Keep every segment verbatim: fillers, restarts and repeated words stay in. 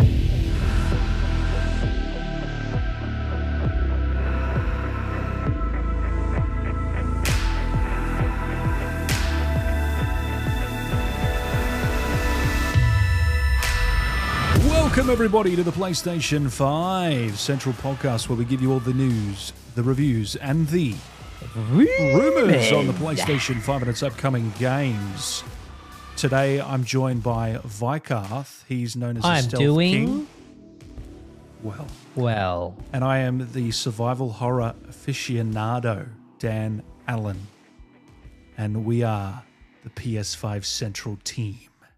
Welcome, everybody, to the PlayStation five Central Podcast, where we give you all the news, the reviews, and the rumours on the PlayStation five and its upcoming games. Today, I'm joined by Vikarth. He's known as the I'm Stealth doing King. Well. Well. And I am the survival horror aficionado, Dan Allen. And we are the P S five Central team.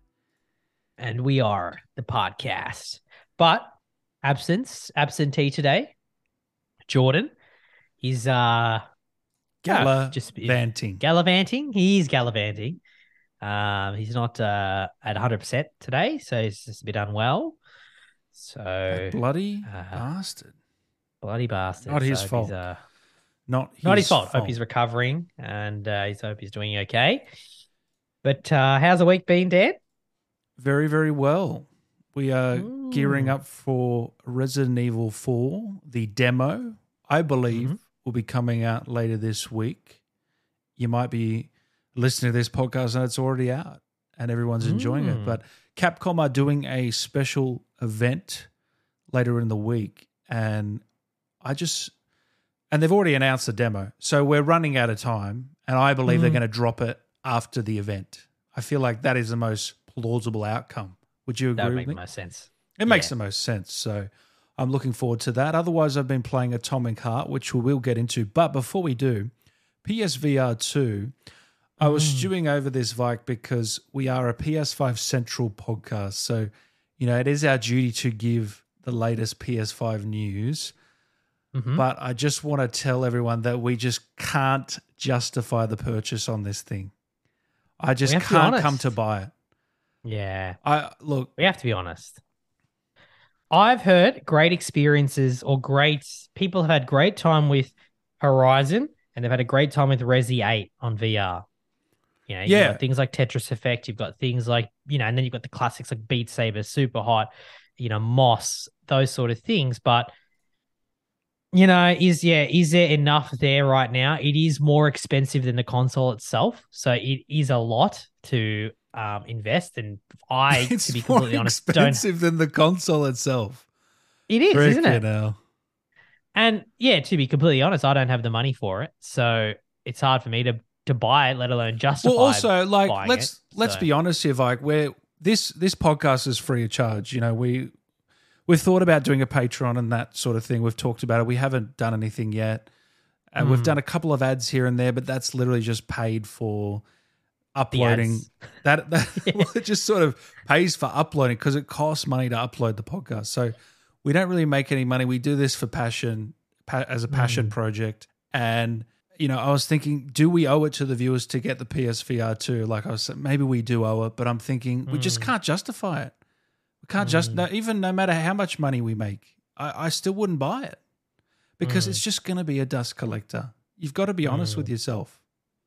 And we are the podcast. But absence, absentee today, Jordan. He's uh gallivanting. Uh, gallivanting. He's gallivanting. Um, he's not uh, at one hundred percent today, so he's just a bit unwell. So that bloody uh, bastard. Bloody bastard. Not his so fault. Uh, not his not his fault. fault. Hope he's recovering, and uh, he's hope he's doing okay. But uh, how's the week been, Dan? Very, very well. We are Ooh. gearing up for Resident Evil four. The demo, I believe, Mm-hmm. will be coming out later this week. You might be listening to this podcast and it's already out and everyone's enjoying mm. it. But Capcom are doing a special event later in the week. And I just, and they've already announced the demo. So we're running out of time. And I believe mm. they're going to drop it after the event. I feel like that is the most plausible outcome. Would you agree that would with make me? the most sense. It yeah. makes the most sense. So I'm looking forward to that. Otherwise, I've been playing Atomic Heart, which we will get into. But before we do, P S V R two, I was mm. stewing over this, Vike, because we are a P S five Central podcast. So, you know, it is our duty to give the latest P S five news. Mm-hmm. But I just want to tell everyone that we just can't justify the purchase on this thing. I just can't come to buy it. Yeah. I look. We have to be honest. I've heard great experiences or great people have had great time with Horizon and they've had a great time with Resi eight on V R. You know, you've yeah. got things like Tetris Effect, you've got things like, you know, and then you've got the classics like Beat Saber, Super Hot, you know, Moss, those sort of things. But, you know, is yeah, is there enough there right now? It is more expensive than the console itself. So it is a lot to Um, invest and I, it's to be completely more honest, expensive don't... than the console itself. It is, Frick isn't it? Now. And yeah, to be completely honest, I don't have the money for it, so it's hard for me to to buy it, let alone justify. Well, also, like, buying let's it, let's so. be honest here, Vike. Where this this podcast is free of charge. You know, we we've thought about doing a Patreon and that sort of thing. We've talked about it. We haven't done anything yet, and mm. we've done a couple of ads here and there, but that's literally just paid for. Uploading that, that yeah. well, it just sort of pays for uploading because it costs money to upload the podcast. So we don't really make any money. We do this for passion, pa- as a passion mm. project. And you know, I was thinking, do we owe it to the viewers to get the P S V R two? Like I was saying, maybe we do owe it, but I'm thinking mm. we just can't justify it. We can't mm. just no, even no matter how much money we make, I, I still wouldn't buy it because mm. it's just going to be a dust collector. You've got to be honest mm. with yourself.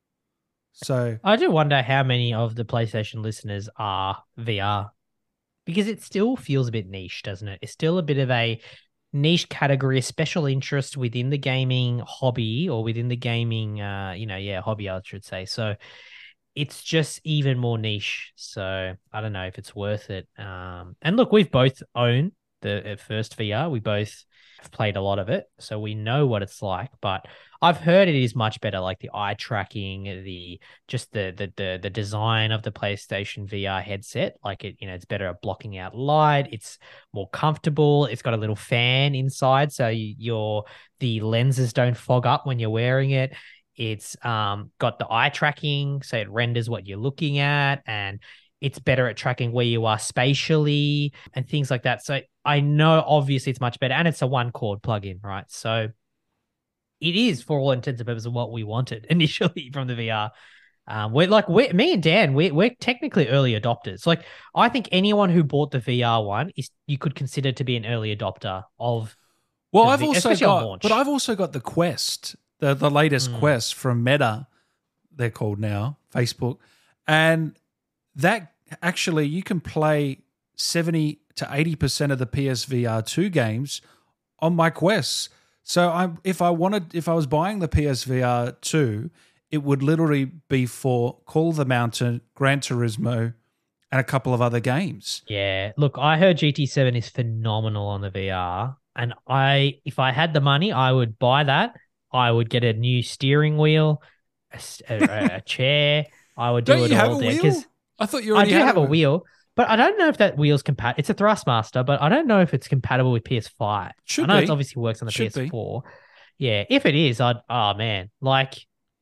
So I do wonder how many of the PlayStation listeners are V R because it still feels a bit niche, doesn't it? It's still a bit of a niche category, a special interest within the gaming hobby or within the gaming, uh, you know, yeah, hobby, I should say. So it's just even more niche. So I don't know if it's worth it. Um, and look, we've both owned the first V R. We both have played a lot of it, so we know what it's like. But I've heard it is much better, like the eye tracking, the just the the the the design of the PlayStation V R headset. Like it, you know, it's better at blocking out light. It's more comfortable. It's got a little fan inside, so you, your the lenses don't fog up when you're wearing it. It's um got the eye tracking, so it renders what you're looking at, and it's better at tracking where you are spatially and things like that. So I know obviously it's much better, and it's a one cord plug-in, right? So it is, for all intents and purposes, what we wanted initially from the V R. Um, we're like we're, me and Dan, we're we're technically early adopters. Like I think anyone who bought the V R one is you could consider to be an early adopter of. Well, I've v- also especially got, on launch. but I've also got the Quest, the the latest mm. Quest from Meta. They're called now Facebook, and that actually you can play seventy to eighty percent of the P S V R two games on my Quests. So I, if I wanted, if I was buying the P S V R two, it would literally be for Call of the Mountain, Gran Turismo, and a couple of other games. Yeah. Look, I heard G T seven is phenomenal on the V R. And I, if I had the money, I would buy that. I would get a new steering wheel, a, a, a chair. I would do Don't it you all have a there. wheel? I thought you I already do had have a one. wheel, but I don't know if that wheel's compatible. It's a Thrustmaster, but I don't know if it's compatible with P S five. Should I know be. it obviously works on the Should P S four. Be. Yeah, if it is, I'd. Oh man, like,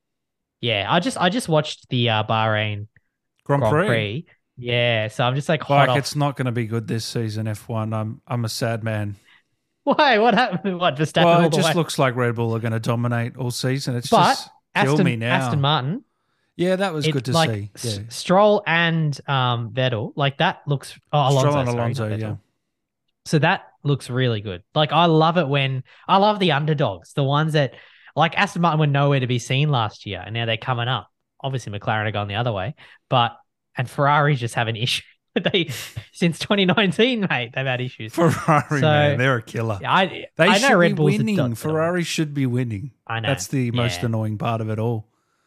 yeah, I just I just watched the uh, Bahrain Grand, Grand Prix. Prix. Yeah, so I'm just like hot Like, off. it's not going to be good this season, F one. I'm I'm a sad man. Why? What happened? What Verstappen Well, all it the just way? looks like Red Bull are going to dominate all season. It's But just kill Aston me now. Aston Martin. Yeah, that was It, good to like, see. S- Yeah. Stroll and um, Vettel, like that looks. Oh, Alonso, Stroll and sorry, Alonso, not Vettel. yeah. So that looks really good. Like I love it when I love the underdogs, the ones that like Aston Martin were nowhere to be seen last year, and now they're coming up. Obviously, McLaren are going the other way, but and Ferrari's just have an issue. They since twenty nineteen, mate, they've had issues. Ferrari, So- man, they're a killer. I They I should know Red be Bull's a winning. dot- Ferrari should be winning. I know. That's the most Yeah. annoying part of it all.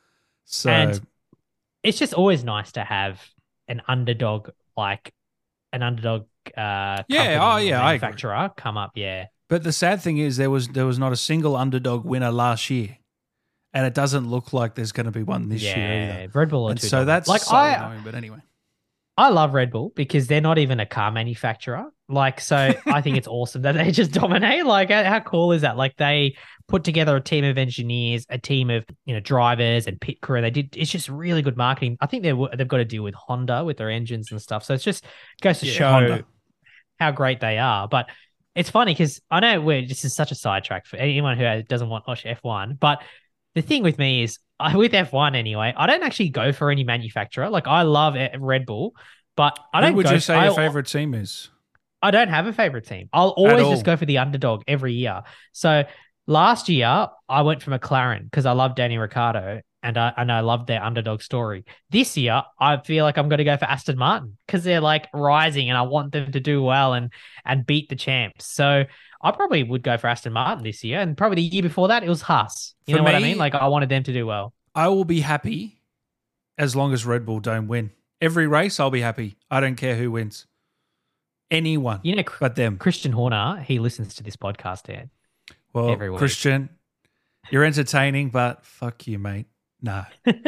So And it's just always nice to have an underdog like an underdog. Uh, Yeah, company oh, or yeah, I agree. manufacturer come up. Yeah, but the sad thing is there was there was not a single underdog winner last year. And it doesn't look like there's going to be one this yeah. year either. Red Bull are And too so dominant. that's like so I. annoying, but anyway. I love Red Bull because they're not even a car manufacturer. Like, so I think it's awesome that they just dominate. Like, how how cool is that? Like, they put together a team of engineers, a team of, you know, drivers and pit crew. They did, it's just really good marketing. I think they're, they've got to deal with Honda with their engines and stuff. So it's just goes to Yeah, show Honda. how great they are. But it's funny because I know we're, this is such a sidetrack for anyone who doesn't want watch F one. But the thing with me is, I, with F one anyway, I don't actually go for any manufacturer. Like I love Red Bull, but I don't. Who would go you say I, your favorite team is? I don't have a favorite team. I'll always all. just go for the underdog every year. So last year I went for McLaren because I love Danny Ricciardo and I and I love their underdog story. This year I feel like I'm going to go for Aston Martin because they're like rising and I want them to do well and and beat the champs. So I probably would go for Aston Martin this year, and probably the year before that it was Haas. You For know what I me- mean? Like I wanted them to do well. I will be happy as long as Red Bull don't win. Every race, I'll be happy. I don't care who wins. Anyone You know, but them. Christian Horner, he listens to this podcast, Dan. Well, every week. Christian, you're entertaining, but fuck you, mate. No.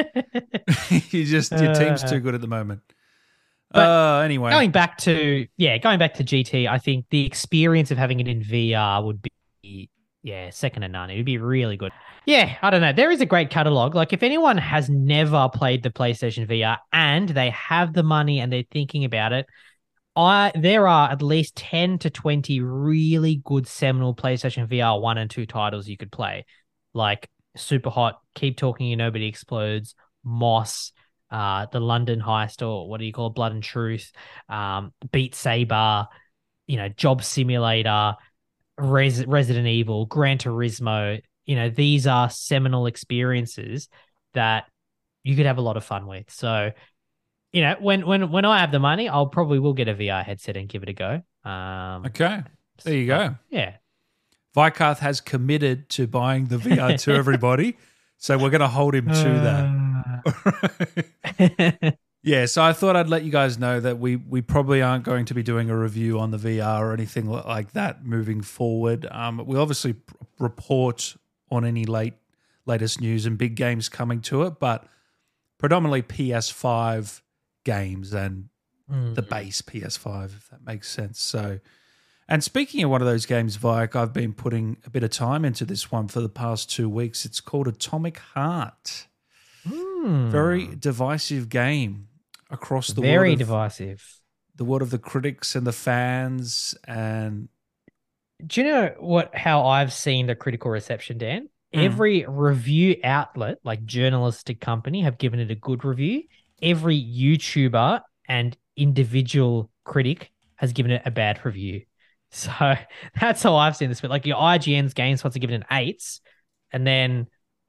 you just your team's too good at the moment. But Uh, anyway. Going back to yeah, going back to G T, I think the experience of having it in V R would be yeah, second to none. It would be really good. Yeah, I don't know. There is a great catalog. Like if anyone has never played the PlayStation V R and they have the money and they're thinking about it, I there are at least ten to twenty really good seminal PlayStation V R one and two titles you could play. Like Super Hot, Keep Talking You Nobody Explodes, Moss, uh, the London Heist, or what do you call it, Blood and Truth, um, Beat Saber, you know, Job Simulator, Res- Resident Evil, Gran Turismo. You know, these are seminal experiences that you could have a lot of fun with. So, you know, when when when I have the money, I'll probably will get a V R headset and give it a go. Um, Okay. There you go. Yeah. Vikarth has committed to buying the V R to everybody. So we're going to hold him to that. that. Yeah, so I thought I'd let you guys know that we we probably aren't going to be doing a review on the V R or anything li- like that moving forward. Um, we obviously p- report on any late latest news and big games coming to it, but predominantly P S five games and the base P S five, if that makes sense. So, and speaking of one of those games, Vike, I've been putting a bit of time into this one for the past two weeks. It's called Atomic Heart. Mm. Very divisive game across the Very world of, divisive. the world of the critics and the fans. And Do you know what? How I've seen the critical reception, Dan? Mm. Every review outlet, like journalistic company, have given it a good review. Every YouTuber and individual critic has given it a bad review. So that's how I've seen this. But like your I G N's GameSpots are giving it eights, and then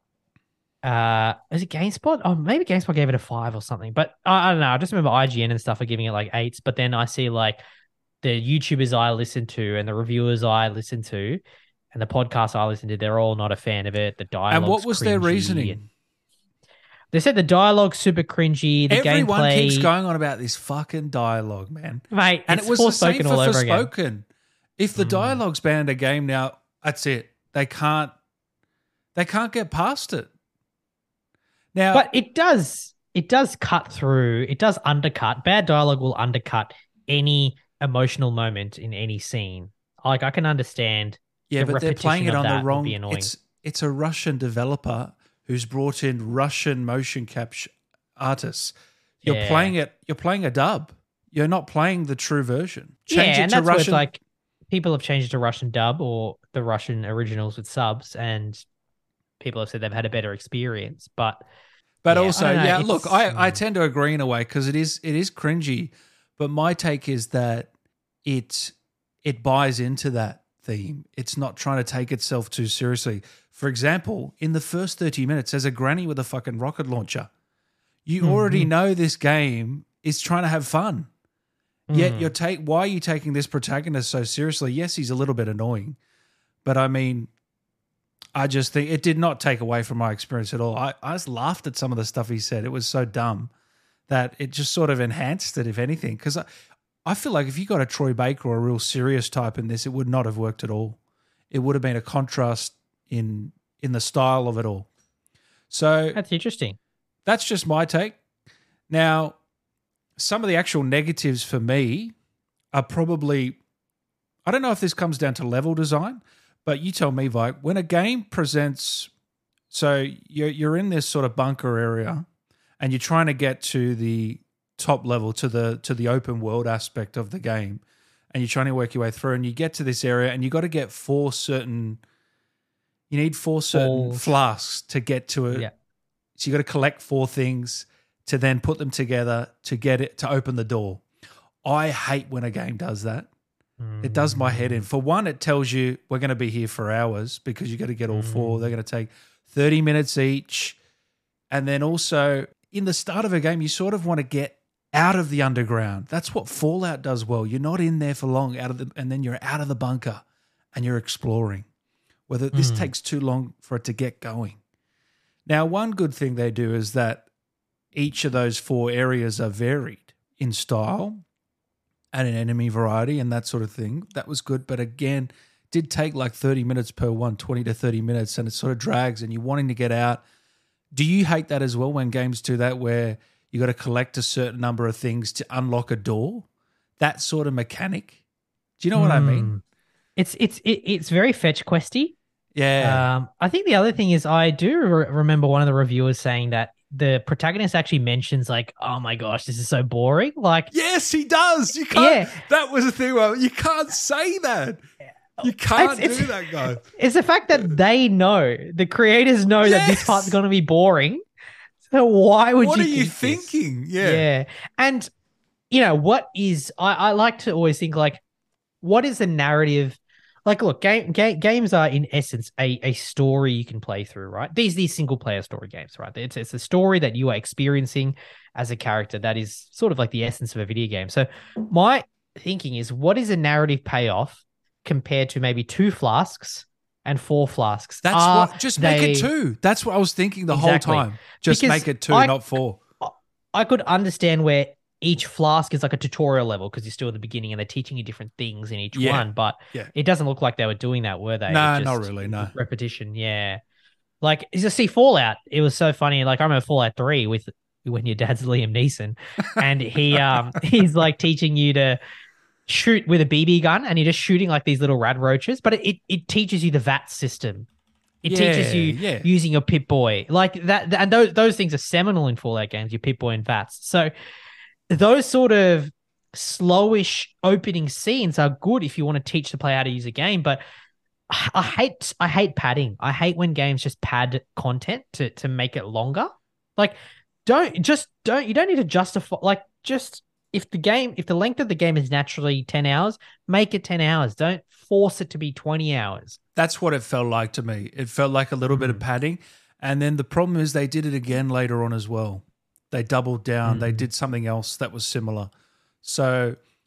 uh, is it GameSpot? Oh, maybe GameSpot gave it a five or something. But I, I don't know. I just remember I G N and stuff are giving it like eights. But then I see like the YouTubers I listen to and the reviewers I listen to and the podcasts I listen to, they're all not a fan of it. The dialogue. And what was their reasoning? And they said the dialogue's super cringy. The Everyone gameplay keeps going on about this fucking dialogue, man. Mate, and it's it was the same for all over Forspoken. again. If the dialogue's banned a game now, that's it. They can't. They can't get past it. Now, but it does. It does cut through. It does undercut. Bad dialogue will undercut any emotional moment in any scene. Like I can understand. Yeah, the but they're playing it on the wrong. Be annoying. It's it's a Russian developer who's brought in Russian motion capture artists. You're Yeah. playing it. You're playing a dub. You're not playing the true version. Change yeah, it and to that's where it's Russian. like people have changed it to Russian dub or the Russian originals with subs, and people have said they've had a better experience. But But yeah, also, I don't know, yeah, it's- look, I, I mm. tend to agree in a way because it is it is cringy. But my take is that it it buys into that theme. It's not trying to take itself too seriously. For example, in the first thirty minutes, there's a granny with a fucking rocket launcher. You Mm-hmm. already know this game is trying to have fun. Yet Mm. you're take why are you taking this protagonist so seriously? Yes, he's a little bit annoying. But I mean, I just think it did not take away from my experience at all. I, I just laughed at some of the stuff he said. It was so dumb that it just sort of enhanced it, if anything. Because I, I feel like if you got a Troy Baker or a real serious type in this, it would not have worked at all. It would have been a contrast in in the style of it all. So That's interesting. that's just my take. Now, some of the actual negatives for me are probably, I don't know if this comes down to level design, but you tell me, Vike, when a game presents, so you're, you're in this sort of bunker area and you're trying to get to the top level, to the to the open world aspect of the game, and you're trying to work your way through, and you get to this area and you got to get four certain, you need four certain Balls. flasks to get to it. Yeah. So you got to collect four things to then put them together to get it to open the door. I hate when a game does that. It does my head in. For one, it tells you we're going to be here for hours because you got to get all four. They're going to take thirty minutes each. And then also in the start of a game, you sort of want to get out of the underground. That's what Fallout does well. You're not in there for long, out of the, and then you're out of the bunker and you're exploring. Whether this Mm. takes too long for it to get going. Now, one good thing they do is that each of those four areas are varied in style and in enemy variety and that sort of thing. That was good. But again, did take like thirty minutes per one, twenty to thirty minutes, and it sort of drags and you're wanting to get out. Do you hate that as well when games do that where you got to collect a certain number of things to unlock a door? That sort of mechanic? Do you know what I mean? Mm. It's it's it, it's very fetch questy. Yeah. Um, I think the other thing is I do re- remember one of the reviewers saying that the protagonist actually mentions like, "Oh my gosh, this is so boring." Like, Yes, he does. You can't. Yeah. That was the thing. Where you can't say that. You can't It's- do it's- that, guy. it's the fact that they know, the creators know that this Yes. part's going to be boring. So why would What you are you think this? thinking? Yeah. Yeah. And, you know, what is, I, I like to always think like, what is the narrative? Like, look, game, ga- games are in essence a, a story you can play through, right? These these single player story games, right? It's, it's a story that you are experiencing as a character that is sort of like the essence of a video game. So my thinking is, what is a narrative payoff compared to maybe two flasks and four flasks? That's Are what. Just make it they- two. That's what I was thinking the Exactly. whole time. Just Because make it two, I- not four. I could understand where each flask is like a tutorial level because you're still at the beginning and they're teaching you different things in each Yeah. one, but Yeah. it doesn't look like they were doing that, were they? No, It not just- really, no. repetition. Yeah, like you see Fallout. It was so funny. Like I remember Fallout three with when your dad's Liam Neeson, and he um he's like teaching you to shoot with a B B gun, and you're just shooting like these little rad roaches, but it it, it teaches you the V A T system. It teaches Yeah, you yeah. using your Pip Boy like that, and those those things are seminal in Fallout games. Your Pip Boy and V A Ts. So those sort of slowish opening scenes are good if you want to teach the player how to use a game. But I hate I hate padding. I hate when games just pad content to to make it longer. Like don't just don't you don't need to justify like just if the game if the length of the game is naturally ten hours, make it ten hours. Don't force it to be twenty hours. That's what it felt like to me. It felt like a little bit of padding. And then the problem is they did it again later on as well. They doubled down. They did something else that was similar. So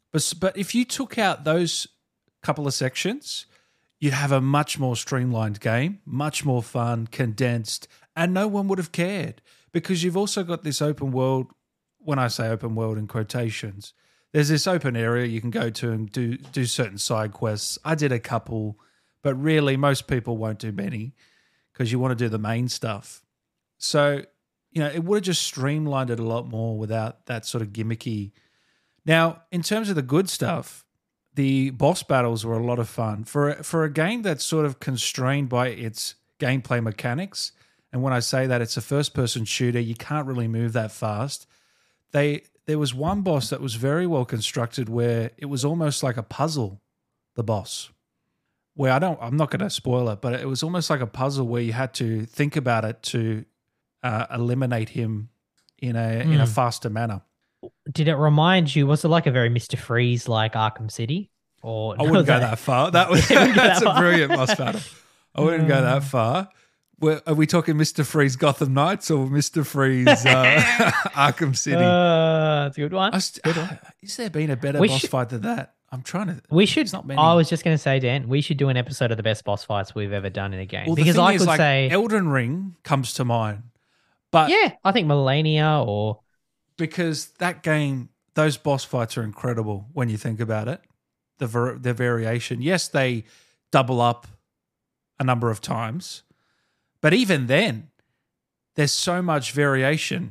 But but if you took out those couple of sections, you'd have a much more streamlined game, much more fun, condensed, and no one would have cared because you've also got this open world. When I say open world in quotations, there's this open area you can go to and do do certain side quests. I did a couple, but really most people won't do many because you want to do the main stuff. So, you know, it would have just streamlined it a lot more without that sort of gimmicky. Now, in terms of the good stuff, the boss battles were a lot of fun. For for a game that's sort of constrained by its gameplay mechanics, and when I say that, it's a first-person shooter, you can't really move that fast. They there was one boss that was very well constructed where it was almost like a puzzle, the boss. Where I don't, I'm not going to spoil it, but it was almost like a puzzle where you had to think about it to uh, eliminate him in a mm. in a faster manner. Did it remind you? Was it like a very Mister Freeze like Arkham City? Or I wouldn't go that, that far. That was that's that a brilliant boss battle. I wouldn't mm. go that far. Where, are we talking Mister Freeze Gotham Knights or Mister Freeze uh, Arkham City? Uh, that's a good one. St- good one. Is there been a better we boss should, fight than that? I'm trying to. We should. Not many. I was just going to say, Dan, we should do an episode of the best boss fights we've ever done in a game. Well, because I is, could like, say Elden Ring comes to mind, but yeah, I think Millennia or because that game, those boss fights are incredible when you think about it. The ver- the variation, yes, they double up a number of times. But even then, there's so much variation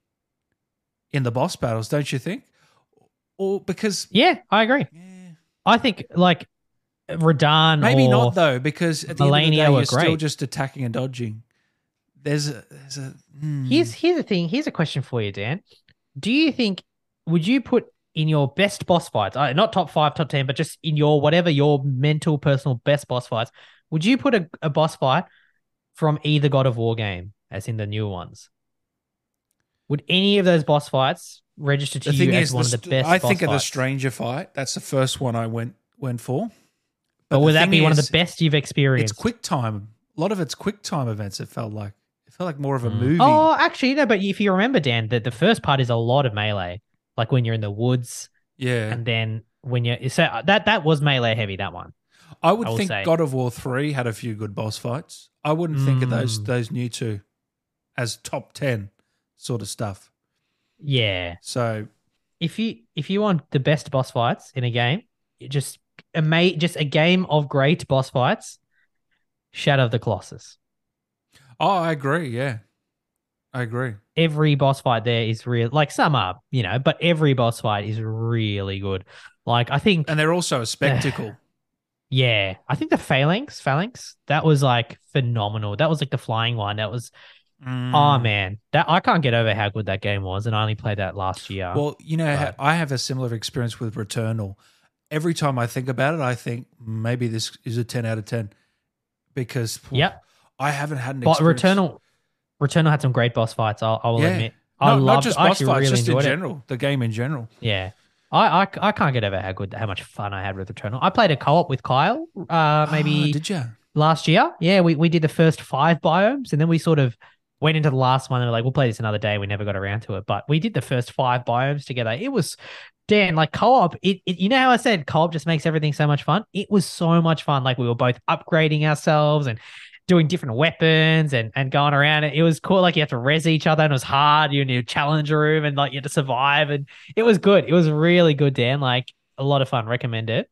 in the boss battles, don't you think? Or because yeah, I agree. Yeah. I think like Radahn, maybe or not though, because at the end of the day, you're still great. just attacking and dodging. There's a there's a. Hmm. Here's here's the thing. Here's a question for you, Dan. Do you think would you put in your best boss fights, uh, not top five, top ten, but just in your whatever your mental, personal best boss fights, would you put a, a boss fight from either God of War game, as in the newer ones? Would any of those boss fights register to the you as is, one the, of the best I boss think of the fights? Stranger fight. That's the first one I went went for. But, but would that be is, one of the best you've experienced? It's quick time. A lot of it's quick time events, it felt like. It felt like more of a mm. movie. Oh, actually, no, but if you remember, Dan, the, the first part is a lot of melee. Like when you're in the woods. Yeah. And then when you're... So that, that was melee heavy, that one. I would, I would think say. God of War three had a few good boss fights. I wouldn't mm. think of those those new two as top ten sort of stuff. Yeah. So if you if you want the best boss fights in a game, just a ma- just a game of great boss fights, Shadow of the Colossus. Oh, I agree. Yeah, I agree. Every boss fight there is real. Like some are, you know, but every boss fight is really good. Like I think, and they're also a spectacle. Yeah, I think the Phalanx, Phalanx, that was like phenomenal. That was like the flying one. That was, mm. oh man, that I can't get over how good that game was, and I only played that last year. Well, you know, but, I have a similar experience with Returnal. Every time I think about it, I think maybe this is a ten out of ten because yep. I haven't had an but experience. Returnal, Returnal had some great boss fights. I'll, I will yeah. admit. No, I loved, not just I boss fights, really just in it. general, the game in general. Yeah. I, I, I can't get over how good, how much fun I had with Returnal. I played a co-op with Kyle, uh, maybe oh, did you? last year. Yeah, we, we did the first five biomes, and then we sort of went into the last one and we're like, we'll play this another day. We never got around to it, but we did the first five biomes together. It was, Dan, like co-op, it, it you know how I said co-op just makes everything so much fun? It was so much fun. Like we were both upgrading ourselves and doing different weapons and, and going around. It was cool. Like you have to res each other and it was hard. You're in your challenge room and like you had to survive. And it was good. It was really good, Dan. Like a lot of fun. Recommend it.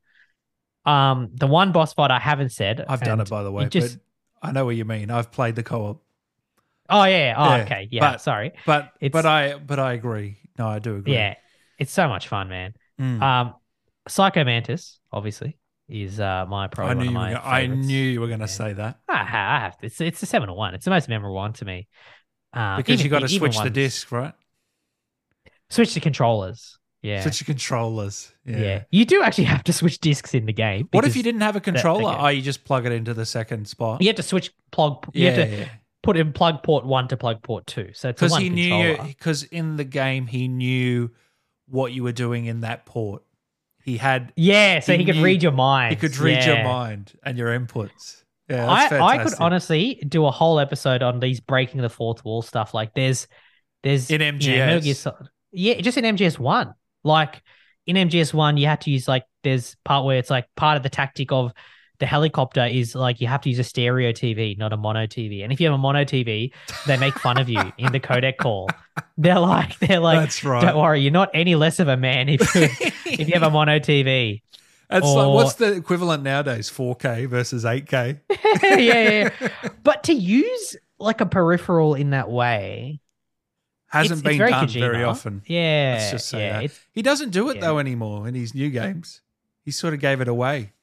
Um, the one boss fight I haven't said. I've done it, by the way, just, but I know what you mean. I've played the co-op. Oh, yeah. Oh, yeah. okay. Yeah. But, sorry. But it's, but I but I agree. No, I do agree. Yeah. It's so much fun, man. Mm. Um, Psycho Mantis, obviously. Is uh my pro. I knew, one of you my were gonna, I knew you were going to yeah. say that. I have. It's it's a seven to one. It's the most memorable one to me. Um, because even, you got to switch ones, the disc, right? Switch the controllers. Yeah. Switch the controllers. Yeah. yeah. You do actually have to switch discs in the game. What if you didn't have a controller? That, oh, you just plug it into the second spot. You have to switch plug. You yeah, have to yeah. put in plug port one to plug port two. So it's a one he controller. knew because in the game he knew what you were doing in that port. He had yeah, so he, he could knew, read your mind. He could read yeah. your mind and your inputs. Yeah, I, that's I could honestly do a whole episode on these breaking the fourth wall stuff. Like there's there's in M G S, you know, Solid, yeah, just in M G S one. Like in M G S one, you had to use like there's part where it's like part of the tactic of the helicopter is like you have to use a stereo T V, not a mono T V. And if you have a mono T V, they make fun of you in the codec call. They're like, they're like, That's right. Don't worry, you're not any less of a man if you if you have a mono T V. It's Or- like, what's the equivalent nowadays? four K versus eight K. yeah, yeah, yeah. But to use like a peripheral in that way Hasn't it's- been it's very done Kojima. very often. Yeah, Let's just say yeah, that. it's- He doesn't do it yeah. though anymore in his new games. He sort of gave it away.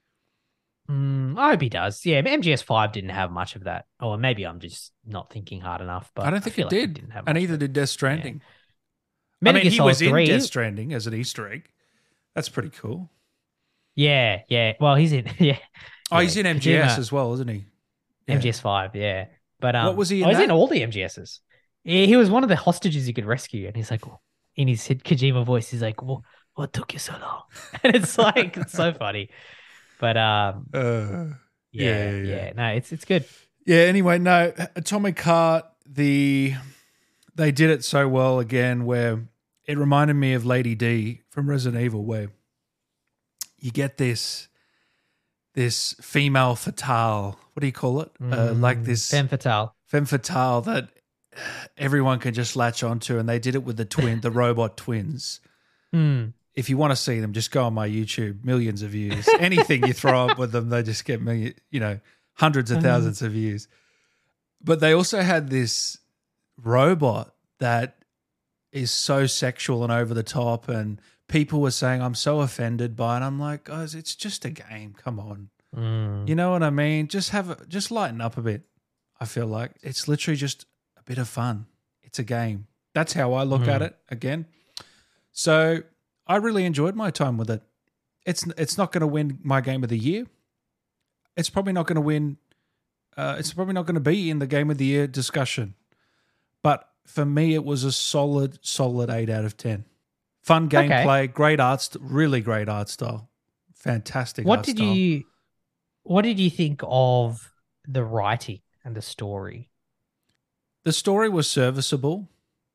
Mm, I hope he does. Yeah, M G S five didn't have much of that. Or maybe I'm just not thinking hard enough. But I don't think feel it like did. didn't have and much neither of it. did Death Stranding. Metal I mean, Gear he Solid was in three, Death Stranding as an Easter egg. That's pretty cool. Yeah, yeah. Well, he's in. Yeah. Oh, yeah. he's in M G S Kojima- as well, isn't he? Yeah. M G S five, yeah. But um, What was he in Oh, he's in that? all the M G Ss. Yeah, he was one of the hostages you could rescue, and he's like, in his Kojima voice, he's like, "What? What took you so long?" And it's like, it's so funny. But um, Uh, yeah, yeah, yeah, yeah. No, it's it's good. Yeah, anyway, no, Atomic Heart, the they did it so well again where it reminded me of Lady D from Resident Evil where you get this this female fatale, what do you call it? Uh, like this Femme fatale. femme fatale that everyone can just latch onto, and they did it with the twin, the robot twins. Mm. If you want to see them, just go on my YouTube, millions of views. Anything you throw up with them, they just get million, you know, hundreds of thousands of views. But they also had this robot that is so sexual and over the top, and people were saying, I'm so offended by it. I'm like, guys, it's just a game. Come on. Mm. You know what I mean? Just have a, just lighten up a bit. I feel like it's literally just a bit of fun. It's a game. That's how I look Mm. at it again. So I really enjoyed my time with it. It's it's not going to win my game of the year. It's probably not going to win. Uh, it's probably not going to be in the game of the year discussion. But for me, it was a solid, solid eight out of ten. Fun Okay. gameplay, great art, st- really great art style, fantastic. What art did style. you What did you think of the writing and the story? The story was serviceable.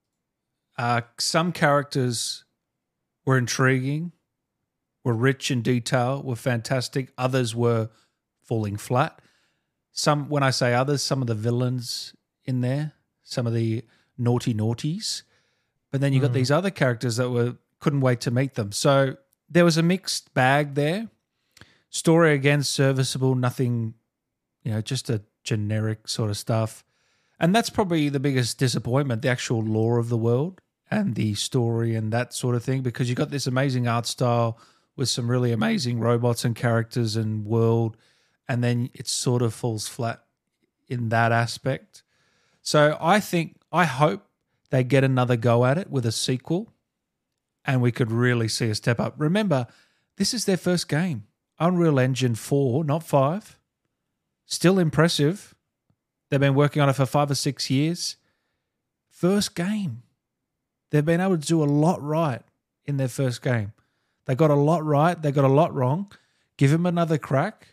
Uh, some characters were intriguing, were rich in detail, were fantastic. Others were falling flat. Some, when I say others, some of the villains in there, some of the naughty naughties. But then you got Mm. these other characters that were couldn't wait to meet them. So there was a mixed bag there. Story again, serviceable, nothing, you know, just a generic sort of stuff. And that's probably the biggest disappointment, the actual lore of the world and the story and that sort of thing, because you got this amazing art style with some really amazing robots and characters and world, and then it sort of falls flat in that aspect. So I think, I hope they get another go at it with a sequel and we could really see a step up. Remember, this is their first game. Unreal Engine four, not five. Still impressive. They've been working on it for five or six years. First game. They've been able to do a lot right in their first game. They got a lot right. They got a lot wrong. Give them another crack.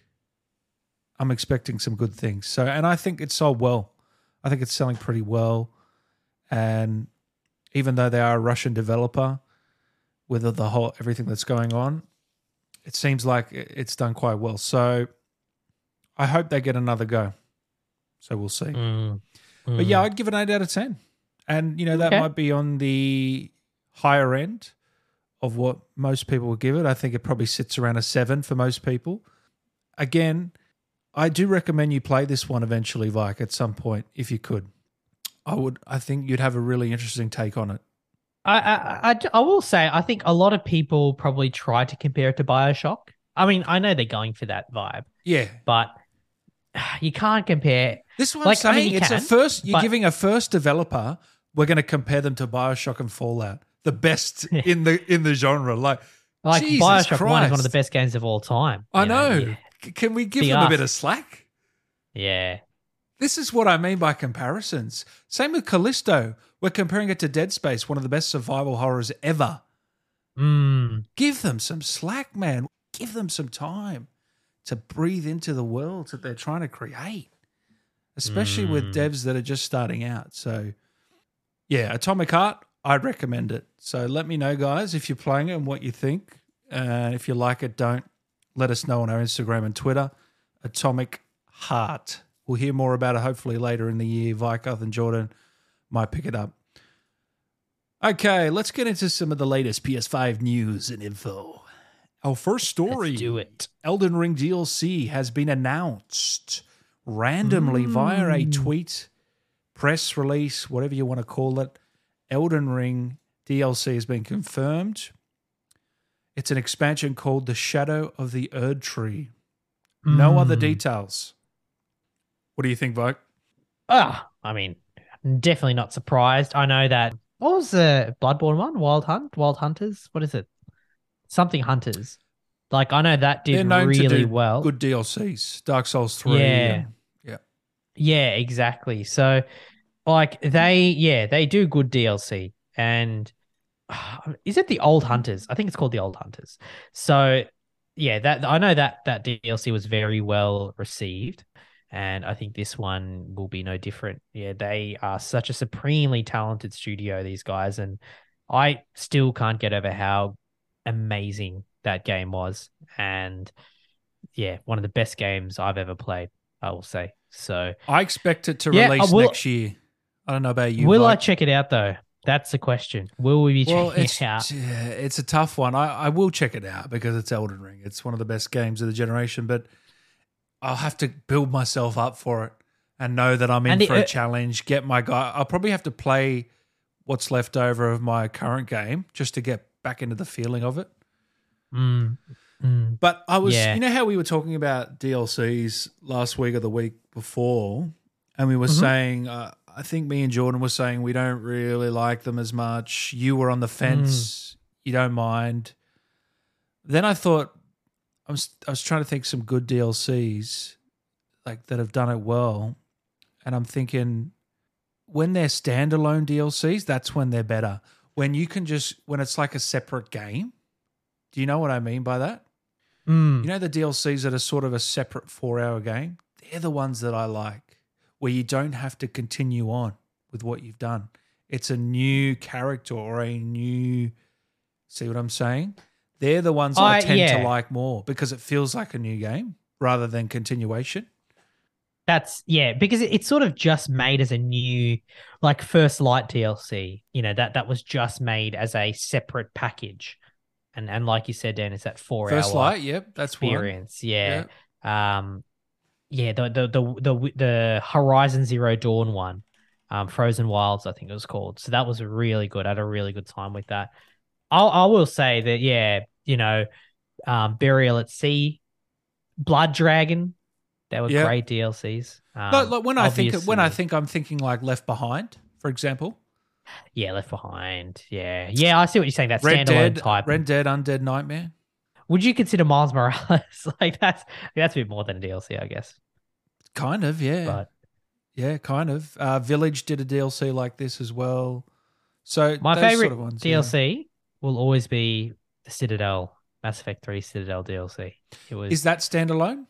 I'm expecting some good things. So, and I think it's sold well. I think it's selling pretty well. And even though they are a Russian developer, with the whole everything that's going on, it seems like it's done quite well. So I hope they get another go. So we'll see. Mm. But yeah, I'd give it an eight out of ten. And, you know, that Okay. might be on the higher end of what most people would give it. I think it probably sits around a seven for most people. Again, I do recommend you play this one eventually, Vike, at some point, if you could. I would. I think you'd have a really interesting take on it. I, I, I, I will say, I think a lot of people probably try to compare it to Bioshock. I mean, I know they're going for that vibe, Yeah. but you can't compare. This is what Like, I I'm mean, saying. you it's a can, first, you're but- giving a first developer, we're going to compare them to Bioshock and Fallout, the best in the in the genre. Like, Like Jesus Bioshock One is one of the Christ. best games of all time. I you know. Yeah. C- Can we give Be them a asked. bit of slack? yeah. This is what I mean by comparisons. Same with Callisto. We're comparing it to Dead Space, one of the best survival horrors ever. Mm. Give them some slack, man. Give them some time to breathe into the worlds that they're trying to create, especially with Mm. devs that are just starting out. So, yeah, Atomic Heart, I'd recommend it. So let me know, guys, if you're playing it and what you think. And if you like it, don't let us know on our Instagram and Twitter. Atomic Heart. We'll hear more about it hopefully later in the year. Vykath and Jordan might pick it up. Okay, let's get into some of the latest P S five news and info. Our first story. Let's do it. Elden Ring D L C has been announced randomly Mm. via a tweet, press release, whatever you want to call it. Elden Ring D L C has been confirmed. It's an expansion called The Shadow of the Erd Tree. No Mm. other details. What do you think, Vogue? Ah, I mean, definitely not surprised. I know that. What was the Bloodborne one? Wild Hunt? Wild Hunters? What is it? Something Hunters. Like, I know that They're did known really to do well. good D L Cs. Dark Souls three. Yeah. and- yeah. Yeah, exactly. So, like, they, yeah, they do good D L C. And is it the Old Hunters? I think it's called the Old Hunters. So, yeah, that I know that that D L C was very well received. And I think this one will be no different. Yeah, they are such a supremely talented studio, these guys. And I still can't get over how amazing that game was. And yeah, one of the best games I've ever played, I will say. So I expect it to Yeah, release I will- next year. I don't know about you. will I Vogue. check it out though? That's the question. Will we be Well, checking it's, it out? yeah, it's a tough one. I, I will check it out because it's Elden Ring. It's one of the best games of the generation, but I'll have to build myself up for it and know that I'm in And the- for a uh, challenge, get my guy. I'll probably have to play what's left over of my current game just to get back into the feeling of it. Mm, mm. But I was, Yeah. you know how we were talking about D L Cs last week or the week before, and we were Mhm. saying, uh, I think me and Jordan were saying we don't really like them as much. You were on the fence. You don't mind. Then I thought, I was, I was trying to think some good D L Cs like that have done it well. And I'm thinking when they're standalone D L Cs, that's when they're better. When you can just, when it's like a separate game. Do you know what I mean by that? Mm. You know the D L Cs that are sort of a separate four-hour game? They're the ones that I like, where you don't have to continue on with what you've done. It's a new character or a new... See what I'm saying? They're the ones I, I- tend yeah. to like more because it feels like a new game rather than continuation. That's yeah, because it, it's sort of just made as a new, like First Light D L C. You know that that was just made as a separate package, and and like you said, Dan, it's that four First hour Light, yep, that's one. experience. Yeah. Um, yeah, the the the the the Horizon Zero Dawn one, um, Frozen Wilds, I think it was called. So that was really good. I had a really good time with that. I'll I will say that yeah, you know, um, Burial at Sea, Blood Dragon, they were Yeah. great D L Cs. Um, Like, like when I think when I obviously- think I'm thinking like Left Behind, for example. yeah, Left Behind, yeah, yeah, I see what you're saying. That Red standalone Dead, type. Red Dead, Undead Nightmare. Would you consider Miles Morales like that's that's a bit more than a D L C, I guess. Kind of, yeah. But Yeah, kind of. Uh, Village did a D L C like this as well. So my those favorite sort of ones, D yeah. L C will always be the Citadel, Mass Effect three Citadel D L C. It was Is that standalone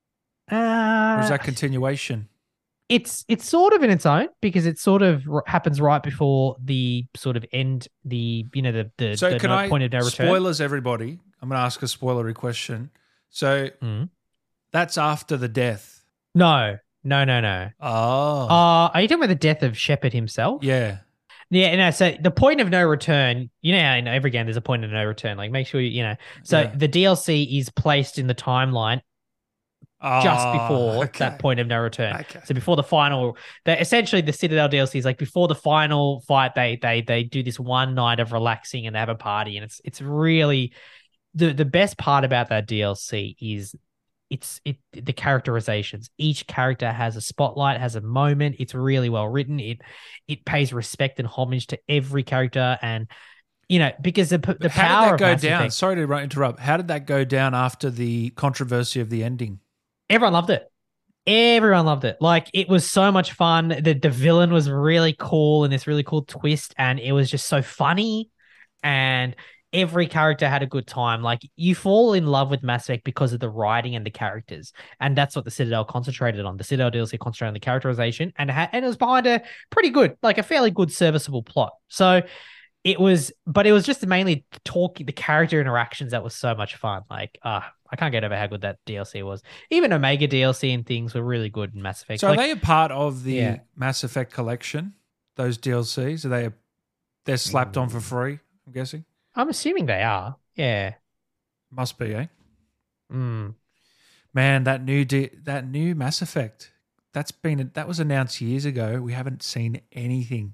uh, or is that continuation? it's it's sort of in its own because it sort of r- happens right before the sort of end the you know the the, So the can no, I point of no return. spoilers everybody? I'm going to ask a spoilery question. So Mhm. that's after the death. No, no, no, no. Oh, Uh, are you talking about the death of Shepard himself? yeah. Yeah, no. So the point of no return, you know, how in every game there's a point of no return. Like, make sure you, you know. So Yeah. the D L C is placed in the timeline just Oh, before okay. that point of no return. Okay. So before the final, they essentially the Citadel D L C is like before the final fight. They they they do this one night of relaxing and they have a party, and it's it's really the the best part about that D L C is it's it the characterizations. Each character has a spotlight, has a moment. It's really well written. It it pays respect and homage to every character, and you know because the the How power did that of go Mass down? Effect- Sorry to interrupt. How did that go down after the controversy of the ending? everyone loved it. Everyone loved it. Like it was so much fun. The the villain was really cool and this really cool twist, and it was just so funny. And every character had a good time. Like you fall in love with Mass Effect because of the writing and the characters, and that's what the Citadel concentrated on. The Citadel D L C concentrated on the characterization, and ha- and it was behind a pretty good, like a fairly good, serviceable plot. So it was, but it was just mainly talking, the character interactions that was so much fun. Like, ah, I can't get over how good that D L C was. Even Omega D L C and things were really good in Mass Effect. So like, are they a part of the yeah. Mass Effect collection? Those D L Cs? Are they? A, they're slapped on for free. I'm guessing. I'm assuming they are. Yeah. Must be, eh? Mm. Man, that new D, that new Mass Effect. That's been that was announced years ago. We haven't seen anything.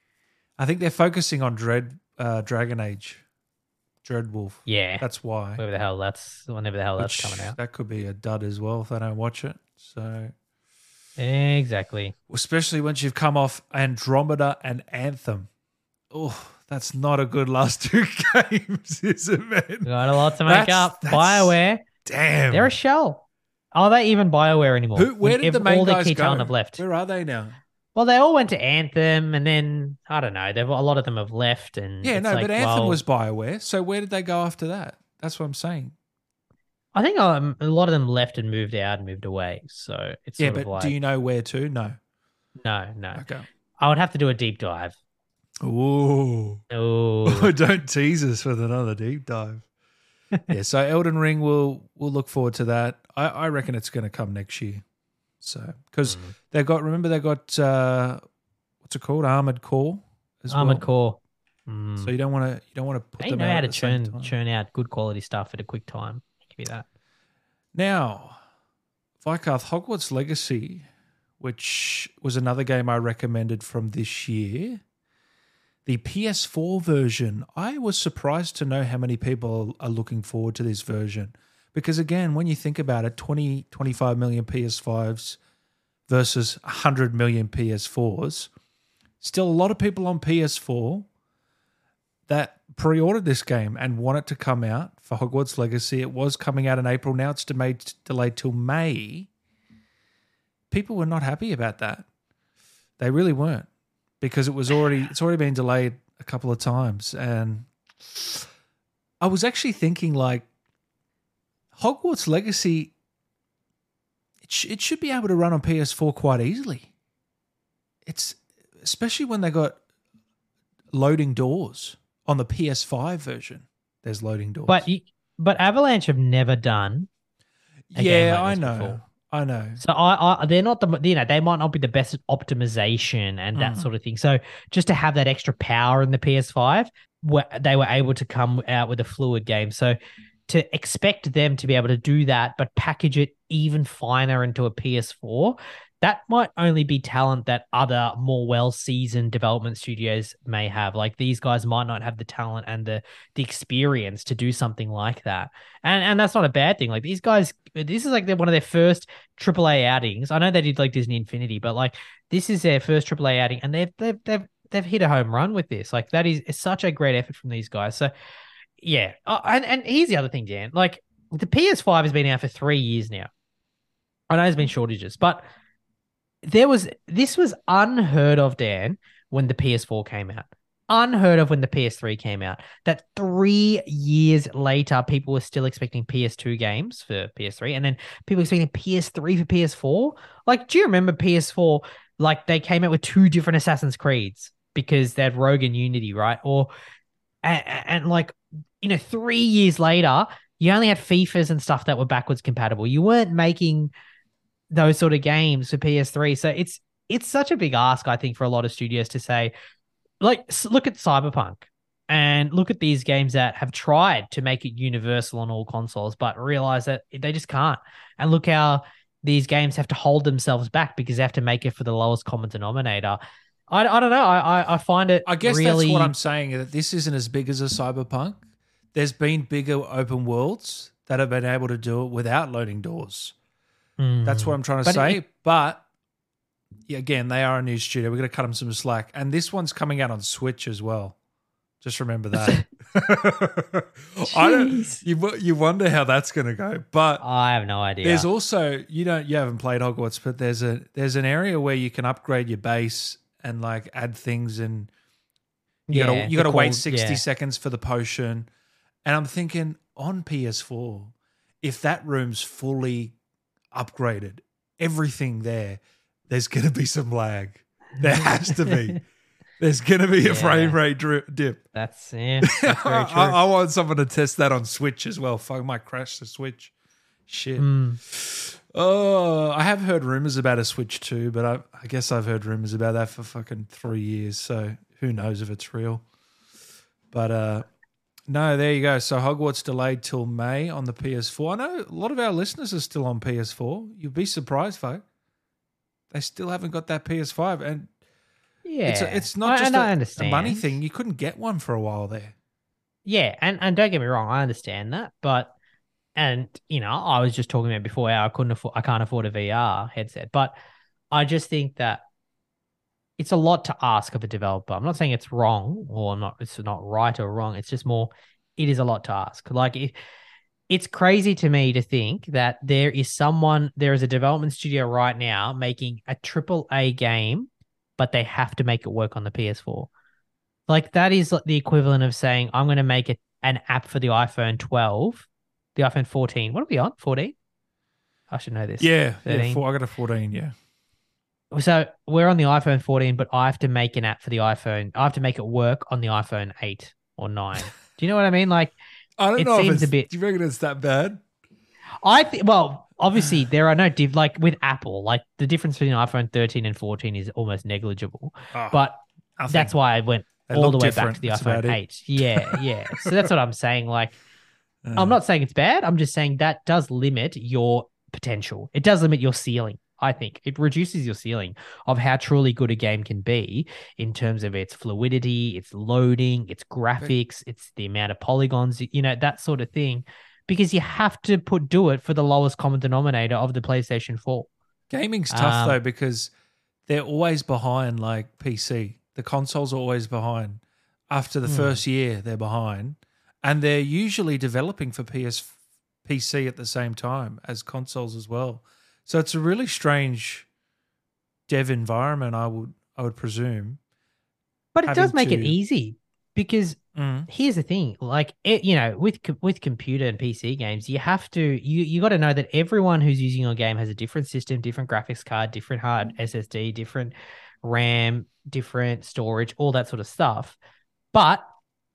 I think they're focusing on Dread uh, Dragon Age, Dreadwolf. Yeah. That's why. Whatever the hell that's whenever the hell Which, that's coming out. That could be a dud as well if they don't watch it. So exactly. Especially once you've come off Andromeda and Anthem. Oh, that's not a good last two games, is it, man? Got a lot to make That's- up. that's- BioWare. Damn. They're a shell. Are they even BioWare anymore? Who, where did If the main all the guys key go? talent have left? Where are they now? Well, they all went to Anthem, and then I don't know. They've a lot of them have left, and Yeah, it's no, like, but Anthem well, was BioWare. So where did they go after that? That's what I'm saying. I think um, a lot of them left and moved out and moved away. So it's Yeah, sort but of like do you know where to? No. no, no. Okay. I would have to do a deep dive. Ooh. Oh, Don't tease us with another deep dive. Yeah, so Elden Ring, we'll we'll look forward to that. I, I reckon it's going to come next year. So because Mm. they got remember they got uh, what's it called, Armored Core as Armored well. Core. Mm. So you don't want to you don't want to put They them know out how at to the same churn time. churn out good quality stuff at a quick time. Give me that. Now, Viscarth Hogwarts Legacy, which was another game I recommended from this year. The P S four version, I was surprised to know how many people are looking forward to this version. Because again, when you think about it, twenty, twenty-five million P S fives versus one hundred million P S fours, still a lot of people on P S four that pre-ordered this game and want it to come out for Hogwarts Legacy. It was coming out in April. Now it's delayed, delayed till May. People were not happy about that. They really weren't. Because it was already it's already been delayed a couple of times. And I was actually thinking, like, Hogwarts Legacy, it, sh- it should be able to run on P S four quite easily. It's especially when they got loading doors on the P S five version. There's loading doors. But you, but Avalanche have never done. a game yeah, like I this know. before. I know. So I, I, they're not the, you know, they might not be the best at optimization and that Mm. sort of thing. So just to have that extra power in the P S five, where they were able to come out with a fluid game. So to expect them to be able to do that, but package it even finer into a P S four, that might only be talent that other more well-seasoned development studios may have. Like these guys might not have the talent and the the experience to do something like that. And and that's not a bad thing. Like these guys, this is like they're one of their first triple A outings. I know they did like Disney Infinity, but like this is their first triple A outing, and they've they've they've they've hit a home run with this. Like that is it's such a great effort from these guys. So yeah, uh, and and here's the other thing, Dan. Like the P S five has been out for three years now. I know there's been shortages, but there was this was unheard of, Dan, when the P S four came out. Unheard of when the P S three came out. That three years later, people were still expecting P S two games for P S three, and then people expecting P S three for P S four. Like, do you remember P S four? Like, they came out with two different Assassin's Creeds because they had Rogue and Unity, right? Or and, and like, you know, three years later, you only had FIFAs and stuff that were backwards compatible. You weren't making those sort of games for P S three. So it's it's such a big ask, I think, for a lot of studios to say, like, look at Cyberpunk and look at these games that have tried to make it universal on all consoles, but realize that they just can't. And look how these games have to hold themselves back because they have to make it for the lowest common denominator. I, I don't know. I, I I find it I guess really... that's what I'm saying, that this isn't as big as a Cyberpunk. There's been bigger open worlds that have been able to do it without loading doors. Mm. That's what I'm trying to But say. it- but yeah, again, they are a new studio. We're going to cut them some slack. And this one's coming out on Switch as well. Just remember that. I don't, Jeez. you, you wonder how that's going to go. But I have no idea. there's also, you don't you haven't played Hogwarts, but there's a there's an area where you can upgrade your base and like add things, and you Yeah, gotta you the gotta wait cool- sixty yeah. seconds for the potion. And I'm thinking, on P S four, if that room's fully upgraded, everything there, there's gonna be some lag. There has to be. There's going to be a Yeah. frame rate dri- dip. That's yeah. That's very true. I, I want someone to test that on Switch as well. Fuck, I might crash the Switch. Shit. Mm. Oh, I have heard rumors about a Switch too, but I, I guess I've heard rumors about that for fucking three years. So who knows if it's real? But uh, no, there you go. So Hogwarts delayed till May on the P S four. I know a lot of our listeners are still on P S four. You'd be surprised, folk. They still haven't got that P S five, and Yeah, it's a, it's not I- just and I a, a understand. money thing. You couldn't get one for a while there. Yeah, and, and don't get me wrong, I understand that, but and you know, I was just talking about before how I couldn't afford, I can't afford a V R headset, but I just think that it's a lot to ask of a developer. I'm not saying it's wrong or I'm not, it's not right or wrong. It's just more, it is a lot to ask. Like it, it's crazy to me to think that there is someone, there is a development studio right now making a triple A game, but they have to make it work on the P S four. Like that is like the equivalent of saying, I'm going to make it an app for the iPhone twelve, the iPhone fourteen. What are we on? fourteen? I should know this. Yeah, yeah. thirteen. Four, I got a fourteen. Yeah. So we're on the iPhone fourteen, but I have to make an app for the iPhone. I have to make it work on the iPhone eight or nine. Do you know what I mean? Like, I don't it know if seems it's, a bit. do you reckon it's that bad? I think. Well, obviously there are no div. Like with Apple, like the difference between iPhone thirteen and fourteen is almost negligible. Oh, But I think that's why I went they all the look way different. back to the That's about iPhone it. eight. Yeah, yeah. So that's what I'm saying. Like, Uh, I'm not saying it's bad. I'm just saying that does limit your potential. It does limit your ceiling. I think it reduces your ceiling of how truly good a game can be in terms of its fluidity, its loading, its graphics, it's the amount of polygons, you know, that sort of thing, because you have to put do it for the lowest common denominator of the PlayStation four. Gaming's tough Um, though because they're always behind. Like P C, the consoles are always behind. After the Hmm. first year, they're behind, and they're usually developing for P S P C at the same time as consoles as well. So it's a really strange dev environment. I would I would presume. But it having does make it to- easy because Mm. here's the thing, like it, you know, with co- with computer and P C games, you have to you you got to know that everyone who's using your game has a different system, different graphics card, different hard S S D, different RAM, different storage, all that sort of stuff. But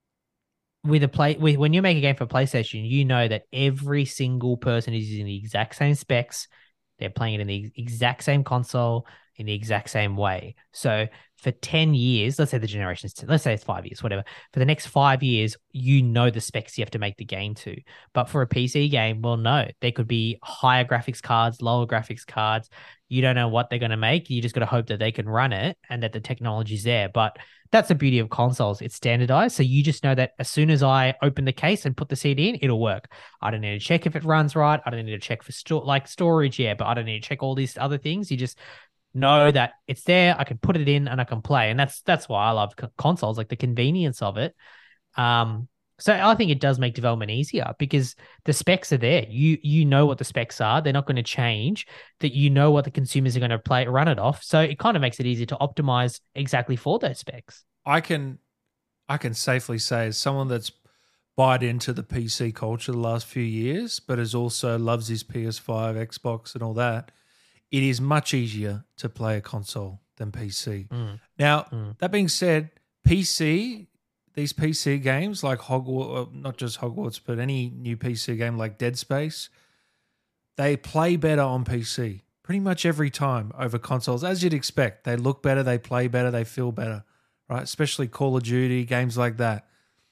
with a play with when you make a game for PlayStation, you know that every single person is using the exact same specs. They're playing it in the exact same console in the exact same way. So for ten years, let's say the generation's ten, let's say it's five years, whatever. For the next five years, you know the specs you have to make the game to. But for a P C game, well, no, there could be higher graphics cards, lower graphics cards. You don't know what they're going to make. You just got to hope that they can run it and that the technology's there. But that's the beauty of consoles. It's standardized. So you just know that as soon as I open the case and put the C D in, it'll work. I don't need to check if it runs right. I don't need to check for store like storage, yeah, but I don't need to check all these other things. You just know that it's there. I can put it in and I can play. And that's that's why I love co- consoles, like the convenience of it. Um, so I think it does make development easier because the specs are there. You you know what the specs are. They're not going to change. That you know what the consumers are going to play run it off. So it kind of makes it easier to optimize exactly for those specs. I can I can safely say as someone that's bought into the P C culture the last few years, but has also loves his P S five, Xbox and all that, it is much easier to play a console than P C. Mm. Now, Mm. that being said, P C, these P C games like Hogwarts, not just Hogwarts, but any new P C game like Dead Space, they play better on P C pretty much every time over consoles, as you'd expect. They look better, they play better, they feel better, right? Especially Call of Duty, games like that.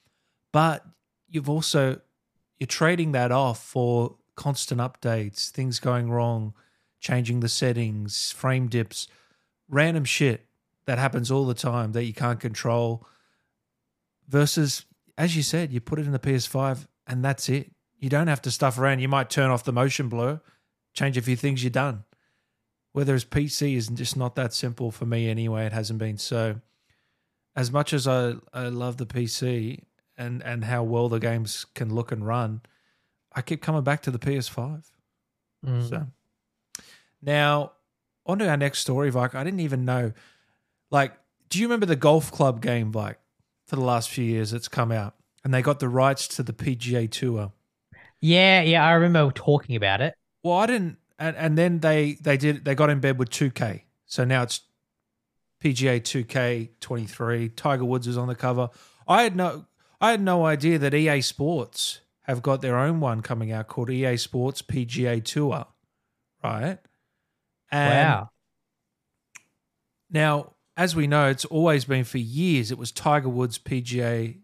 But you've also, you're trading that off for constant updates, things going wrong, changing the settings, frame dips, random shit that happens all the time that you can't control. Versus, as you said, you put it in the P S five and that's it. You don't have to stuff around. You might turn off the motion blur, change a few things, you're done. Whereas P C is just not that simple for me anyway. It hasn't been. So as much as I, I love the P C and, and how well the games can look and run, I keep coming back to the P S five. Mm. So now, on to our next story, Vike. I didn't even know. Like, do you remember the golf club game, Vike, for the last few years it's come out? And they got the rights to the P G A Tour. Yeah, yeah, I remember talking about it. Well, I didn't. And, and then they, they did. They got in bed with two K. So now it's P G A two K twenty-three. Tiger Woods was on the cover. I had no, I had no idea that E A Sports have got their own one coming out called E A Sports P G A Tour, right? And wow. Now, as we know, it's always been for years. It was Tiger Woods P G A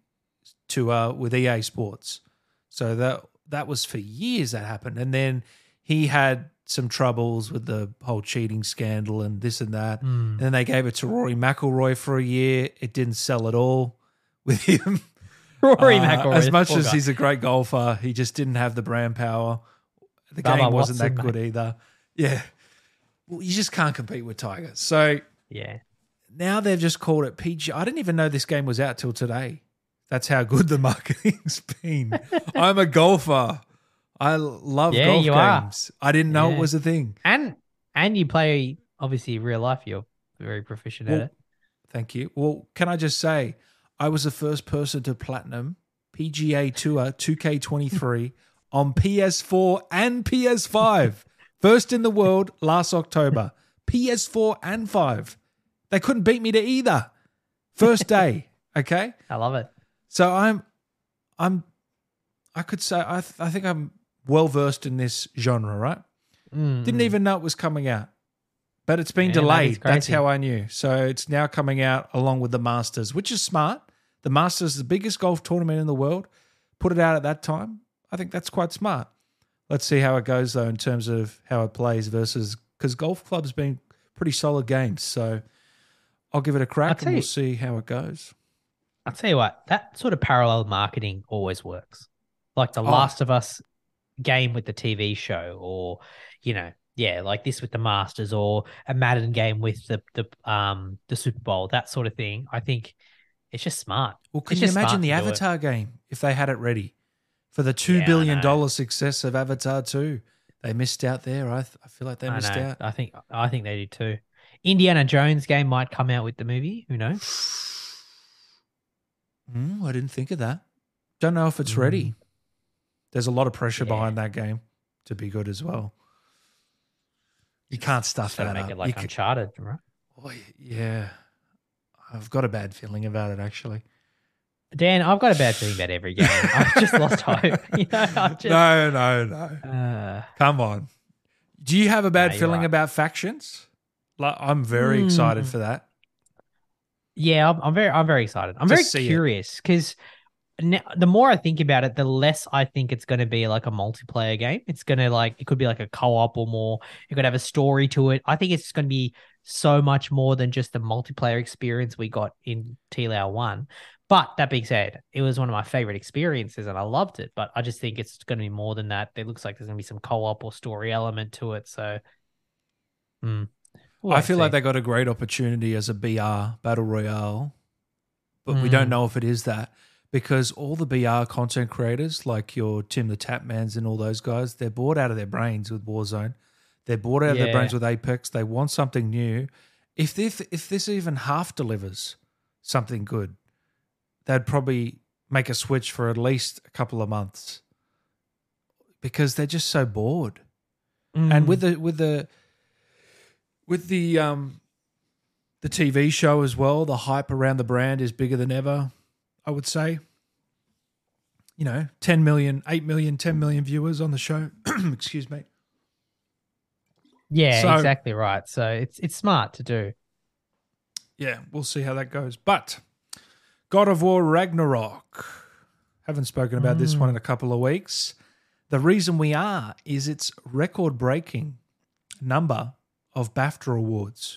Tour with E A Sports. So that that was for years that happened. And then he had some troubles with the whole cheating scandal and this and that. Mm. And then they gave it to Rory McIlroy for a year. It didn't sell at all with him. Rory uh, McIlroy. As much poor as guy. he's a great golfer, he just didn't have the brand power. The Bubba game wasn't Watson, that good mate. either. Yeah. Well, you just can't compete with Tiger. So Yeah. now they've just called it P G. I didn't even know this game was out till today. That's how good the marketing's been. I'm a golfer. I love Yeah, golf you are. games. I didn't know Yeah. it was a thing. And and you play, obviously, real life. You're very proficient Well, at it. Thank you. Well, can I just say, I was the first person to platinum P G A Tour two K twenty-three on P S four and P S five. First in the world last October. P S four and five. They couldn't beat me to either. First day. Okay. I love it. So I'm, I'm, I could say I, th- I think I'm well versed in this genre, right? Mm, Didn't mm. even know it was coming out, but it's been Yeah, that is delayed. That's crazy. how I knew. So it's now coming out along with the Masters, which is smart. The Masters is the biggest golf tournament in the world. Put it out at that time. I think that's quite smart. Let's see how it goes though in terms of how it plays versus because golf club's been pretty solid games. So I'll give it a I'll crack tell and we'll you- see how it goes. I'll tell you what, that sort of parallel marketing always works. Like the Oh. Last of Us game with the T V show, or, you know, yeah, like this with the Masters, or a Madden game with the the um the Super Bowl, that sort of thing. I think it's just smart. Well, can It's you just imagine smart the to do it. Avatar game if they had it ready for the two Yeah, I billion know. dollar success of Avatar two? They missed out there. I th- I feel like they I missed know. out. I think I think they did too. Indiana Jones game might come out with the movie. Who knows? Mm, I didn't think of that. Don't know if it's ready. There's a lot of pressure Yeah. behind that game to be good as well. You can't stuff Just gotta that make up. it like You ca- Uncharted, right? Oh, yeah, I've got a bad feeling about it actually. Dan, I've got a bad feeling about every game. I've just lost hope. You know, I've just, No, no, no. uh, Come on. Do you have a bad No, you're feeling right. about factions? Like, I'm very Hmm. excited for that. yeah, I'm, I'm very, I'm very excited. I'm To very see it. curious because the more I think about it, the less I think it's going to be like a multiplayer game. It's going to like it could be like a co-op or more. It could have a story to it. I think it's going to be so much more than just the multiplayer experience we got in T L A one. But that being said, it was one of my favorite experiences and I loved it. But I just think it's going to be more than that. It looks like there's going to be some co-op or story element to it. So, hmm. We'll I have to feel like see. they got a great opportunity as a B R battle royale, but we Mm. don't know if it is that because all the B R content creators, like your Tim the Tapmans and all those guys, they're bored out of their brains with Warzone. They're bored out of their Yeah. brains with Apex. They want something new. If this, if this even half delivers something good, they'd probably make a switch for at least a couple of months because they're just so bored. Mm. And with the with the with the um the T V show as well, the hype around the brand is bigger than ever, I would say. You know, ten million, eight million, ten million viewers on the show. Excuse me. yeah, so- exactly right. So it's it's smart to do. Yeah, we'll see how that goes. But God of War Ragnarok. Haven't spoken about this one in a couple of weeks. The reason we are is its record-breaking number of BAFTA awards.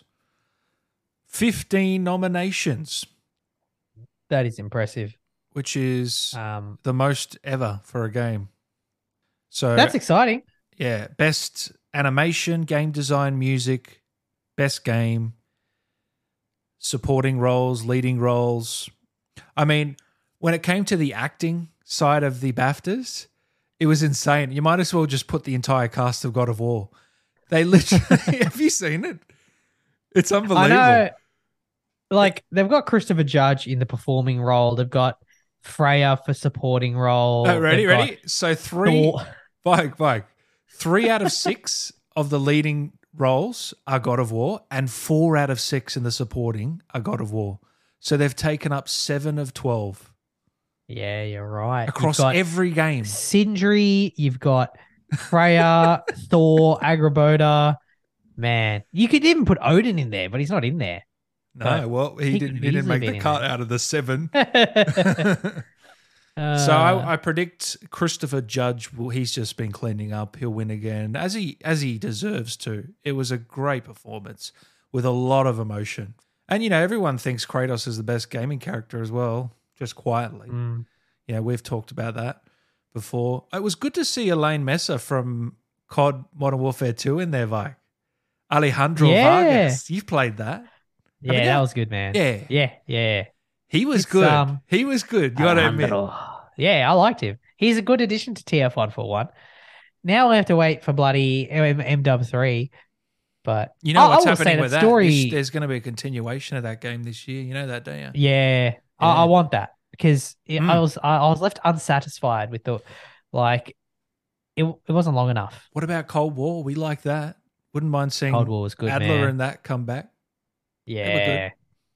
fifteen nominations, That is impressive. which is Um, the most ever for a game. So that's exciting. yeah, best animation, game design, music, best game, supporting roles, leading roles. I mean, when it came to the acting side of the BAFTAs, it was insane. You might as well just put the entire cast of God of War. They literally have you seen it? It's unbelievable. I know. Like they've got Christopher Judge in the performing role. They've got Freya for supporting role. Oh, ready, They've ready? got So three, Thor- Mike, Mike, three out of six of the leading roles are God of War, and four out of six in the supporting are God of War. So they've taken up seven of twelve Yeah, you're right. across You've got every game. Sindri, you've got Freya, Thor, Agraboda. Man, you could even put Odin in there, but he's not in there. No, But well, he, he didn't. could He didn't easily make the been in cut there. out of the seven. Uh, So I, I predict Christopher Judge. Will he's just been cleaning up. He'll win again, as he as he deserves to. It was a great performance with a lot of emotion, and you know everyone thinks Kratos is the best gaming character as well. Just quietly, mm, you know we've talked about that before. It was good to see Elaine Messer from C O D Modern Warfare two in there, Vi. Alejandro Yeah. Vargas, you've played that. yeah, you? that was good, man. Yeah. yeah, yeah. He was It's, good. um, he was good. You got to admit. Alejandro. Yeah, I liked him. He's a good addition to T F one for one. Now we have to wait for bloody M W three. But You know I- I what's will happening say with that that? story. This- there's going to be a continuation of that game this year. You know that, don't you? Yeah, I, Yeah. I want that because it, I Mm. was I, I was left unsatisfied with the like it. It wasn't long enough. What about Cold War? We like that. Wouldn't mind seeing Cold War was good, Adler man. and that come back, were good. Yeah,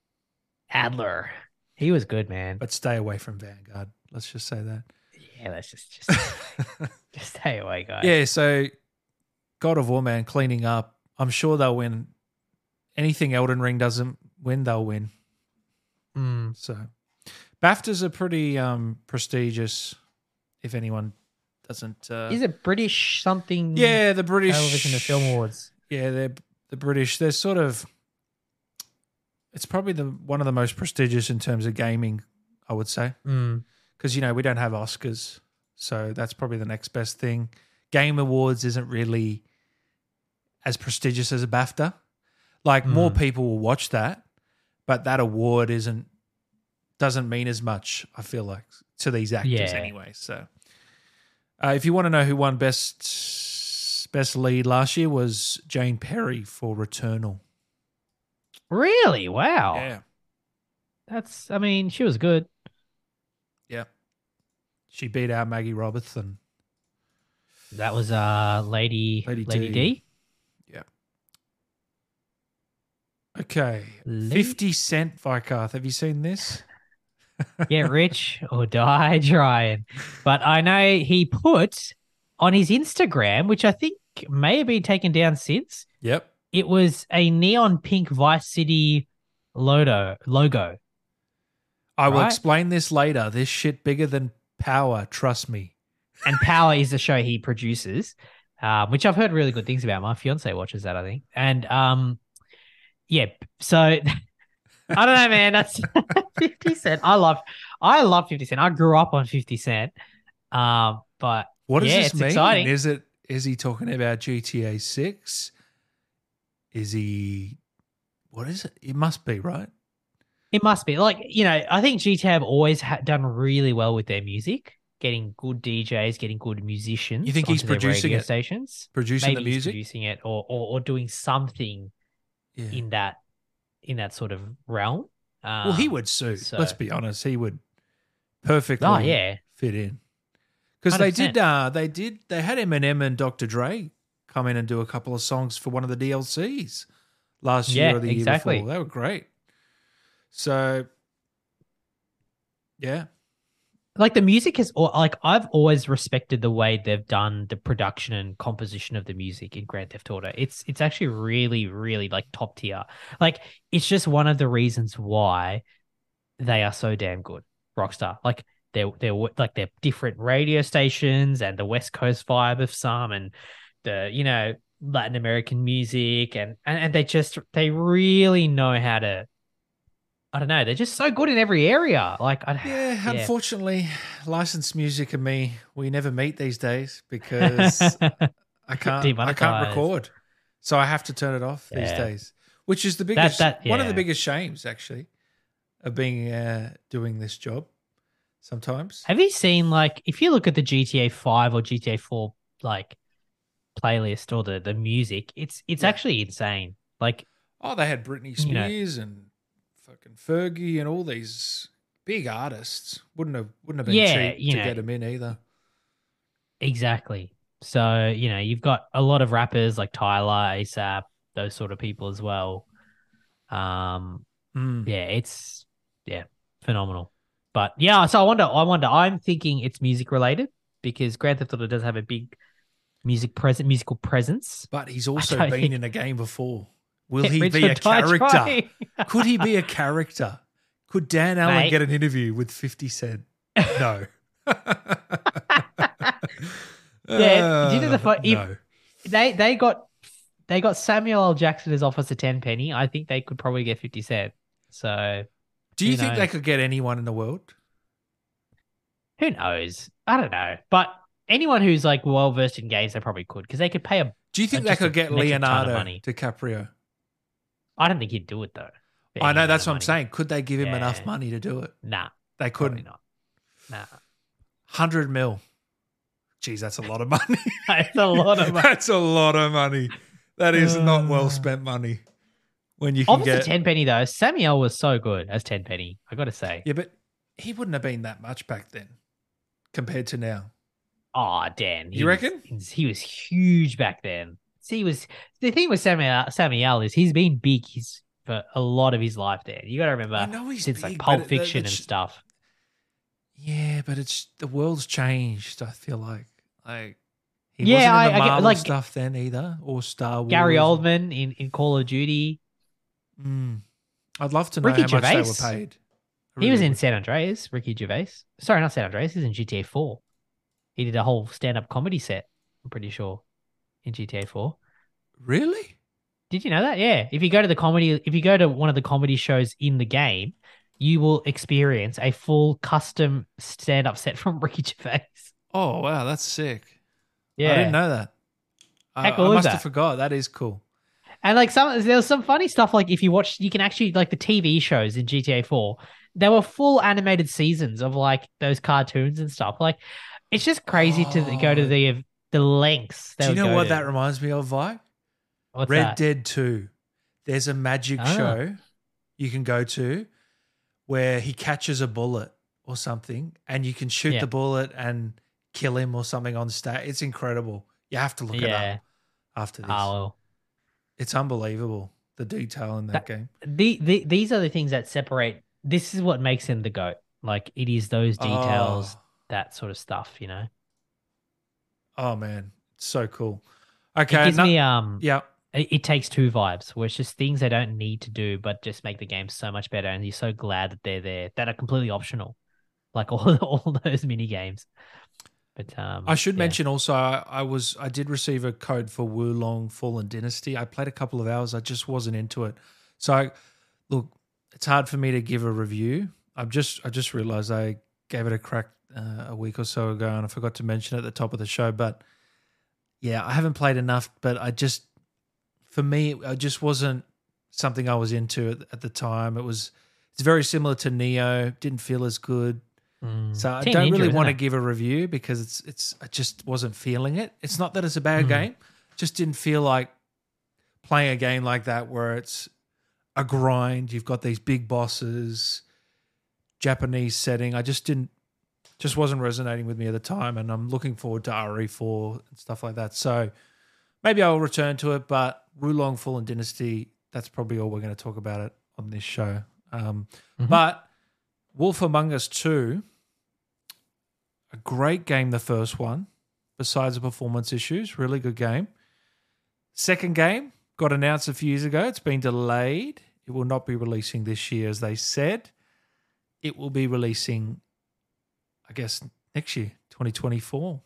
Adler, he was good, man. but stay away from Vanguard. Let's just say that. Yeah, let's just just just stay away, guys. Yeah, so God of War, man, cleaning up. I'm sure they'll win. Anything Elden Ring doesn't win, they'll win. Mm. So BAFTAs are pretty um, prestigious, if anyone doesn't. Uh, Is it British something? yeah, the British Television and Film Awards. Yeah, they're the British. They're sort of. It's probably the one of the most prestigious in terms of gaming, I would say, Mm. because you know we don't have Oscars, so that's probably the next best thing. Game Awards isn't really as prestigious as a BAFTA. Like more Mm. people will watch that, but that award isn't doesn't mean as much. I feel like to these actors Yeah. anyway. So, uh, if you want to know who won best best lead last year, was Jane Perry for Returnal. Really? Wow. Yeah, That's. I mean, she was good. yeah. She beat out Maggie Robertson. That was uh Lady Lady Lady, D. D. Yeah. Okay. Lady- Fifty Cent Vikarth. Have you seen this? Get rich or die trying. But I know he put on his Instagram, which I think may have been taken down since. Yep. It was a neon pink Vice City logo. Logo. I will Right. explain this later. This shit bigger than Power. Trust me. And Power is the show he produces, um, which I've heard really good things about. My fiance watches that, I think. And um, yeah, so I don't know, man. That's fifty Cent. I love, I love fifty Cent. I grew up on fifty Cent. Um, but What does yeah, this it's mean? exciting. Is it? Is he talking about G T A six? Is he? What is it? It must be right. It must be like you know. I think G T A have always ha- done really well with their music, getting good D Js, getting good musicians. You think he's onto their producing radio it? stations? Producing Maybe the he's music. producing it, or, or or doing something Yeah. in that in that sort of realm. Um, well, he would suit. so- Let's be honest. He would perfectly. Oh yeah, fit in because they one hundred percent. did. Uh, they did. They had Eminem and Doctor Dre come in and do a couple of songs for one of the D L Cs last year Yeah, or the exactly. year before. They were great. So, yeah, like the music is al- like I've always respected the way they've done the production and composition of the music in Grand Theft Auto. It's it's actually really really like top tier. Like it's just one of the reasons why they are so damn good. Rockstar, like they're they're like they're different radio stations and the West Coast vibe of some and the you know Latin American music and and, and they just they really know how to. I don't know. They're just so good in every area. Like, I, yeah. Unfortunately, licensed music and me, we never meet these days because I can't. I can't Demonetized. record, so I have to turn it off these Yeah. days. Which is the biggest, that- one of the yeah. biggest shames actually of being uh, doing this job. Sometimes. Have you seen like if you look at the G T A five or G T A four like playlist or the the music, it's it's Yeah. actually insane. Like, Oh, they had Britney You know. Spears and fucking Fergie and all these big artists. Wouldn't have wouldn't have been Yeah, cheap you to know. get them in either. exactly. So, you know, you've got a lot of rappers like Tyler, ASAP, those sort of people as well. Um, Mm. yeah, it's yeah, phenomenal. But yeah, so I wonder, I wonder, I'm thinking it's music related because Grand Theft Auto does have a big music present, musical presence. But he's also don't been think- in a game before. Will Get he rich be or a die character? trying. Could he be a character? Could Dan Allen Mate. get an interview with fifty Cent? No. Yeah, do you know the fu- Uh, if- no. They they got they got Samuel L. Jackson as Officer Tenpenny. I think they could probably get fifty Cent. So Do you who think they knows? could get anyone in the world? who knows? I don't know. But anyone who's like well versed in games, they probably could because they could pay a. Do you think Uh, they just could a- get an extra ton of Leonardo money. DiCaprio? I don't think he'd do it though. for I any know amount that's of what I'm money. saying. Could they give him Yeah. enough money to do it? Nah, They probably couldn't. not. Nah, Hundred mil. Jeez, that's a lot of money. it's a lot of money. That's a lot of money. That is not well Uh. spent money. When you can Officer get Tenpenny though, Samuel was so good as Tenpenny. I got to say. yeah, but he wouldn't have been that much back then compared to now. Oh, Dan. He You was- reckon? he was huge back then. See, he was the thing with Samuel Samuel is he's been big his for a lot of his life. Dan, you got to remember I know he's since like big, Pulp but it- the- Fiction the and ch- stuff. Yeah, but it's the world's changed. I feel like like he Yeah, wasn't in the I- I get- Marvel like- stuff then either, or Star Wars. Gary Oldman in, in Call of Duty. Mm. I'd love to know Ricky how much they Gervais. were paid. I He really was in would. San Andreas. Ricky Gervais. Sorry, not San Andreas. He was in G T A Four. He did a whole stand-up comedy set. I'm pretty sure in G T A Four. Really? Did you know that? Yeah. If you go to the comedy, if you go to one of the comedy shows in the game, you will experience a full custom stand-up set from Ricky Gervais. Oh wow, that's sick. Yeah. I didn't know that. I, How cool I is must that? have forgot. That is cool. And like some, there was some funny stuff. Like if you watch, you can actually like the T V shows in G T A Four. There were full animated seasons of like those cartoons and stuff. Like it's just crazy to go to Oh. the the lengths. they Do you would know go what to. that reminds me of, Vi? What's Red that? Dead two. There's a magic Ah. show you can go to where he catches a bullet or something and you can shoot Yeah. the bullet and kill him or something on stage. It's incredible. You have to look it Yeah. up after this. Oh, well. It's unbelievable, the detail in that, That- game. The, the these are the things that separate. This is what makes him the GOAT. Like it is those details, Oh, that sort of stuff. You know, oh, man. It's so cool. it Okay. gives no- me um, yeah. it, it takes two vibes, where it's just things they don't need to do, but just make the game so much better. And you're so glad that they're there, that are completely optional, like all all those mini games. But um, I should yeah. mention also, I, I was I did receive a code for Wulong Fallen Dynasty. I played a couple of hours. I just wasn't into it. So I, look, it's hard for me to give a review. I'm just I just realized I gave it a crack uh, a week or so ago, and I forgot to mention it at the top of the show. But yeah, I haven't played enough. But I just, for me, it just wasn't something I was into at, at the time. It was it's very similar to Neo. Didn't feel as good. Mm. So I Team don't Ninja, really isn't want to it? give a review because it's it's I just wasn't feeling it. It's not that it's a bad Mm. game. Just didn't feel like playing a game like that where it's a grind. You've got these big bosses, Japanese setting. I just didn't just wasn't resonating with me at the time, and I'm looking forward to R E four and stuff like that. So maybe I'll return to it, but Wulong Fallen Dynasty, that's probably all we're going to talk about it on this show. Um, Mhm. But Wolf Among Us two, a great game, the first one, besides the performance issues, really good game. Second game got announced a few years ago. It's been delayed. It will not be releasing this year, as they said. It will be releasing, I guess, next year, twenty twenty-four.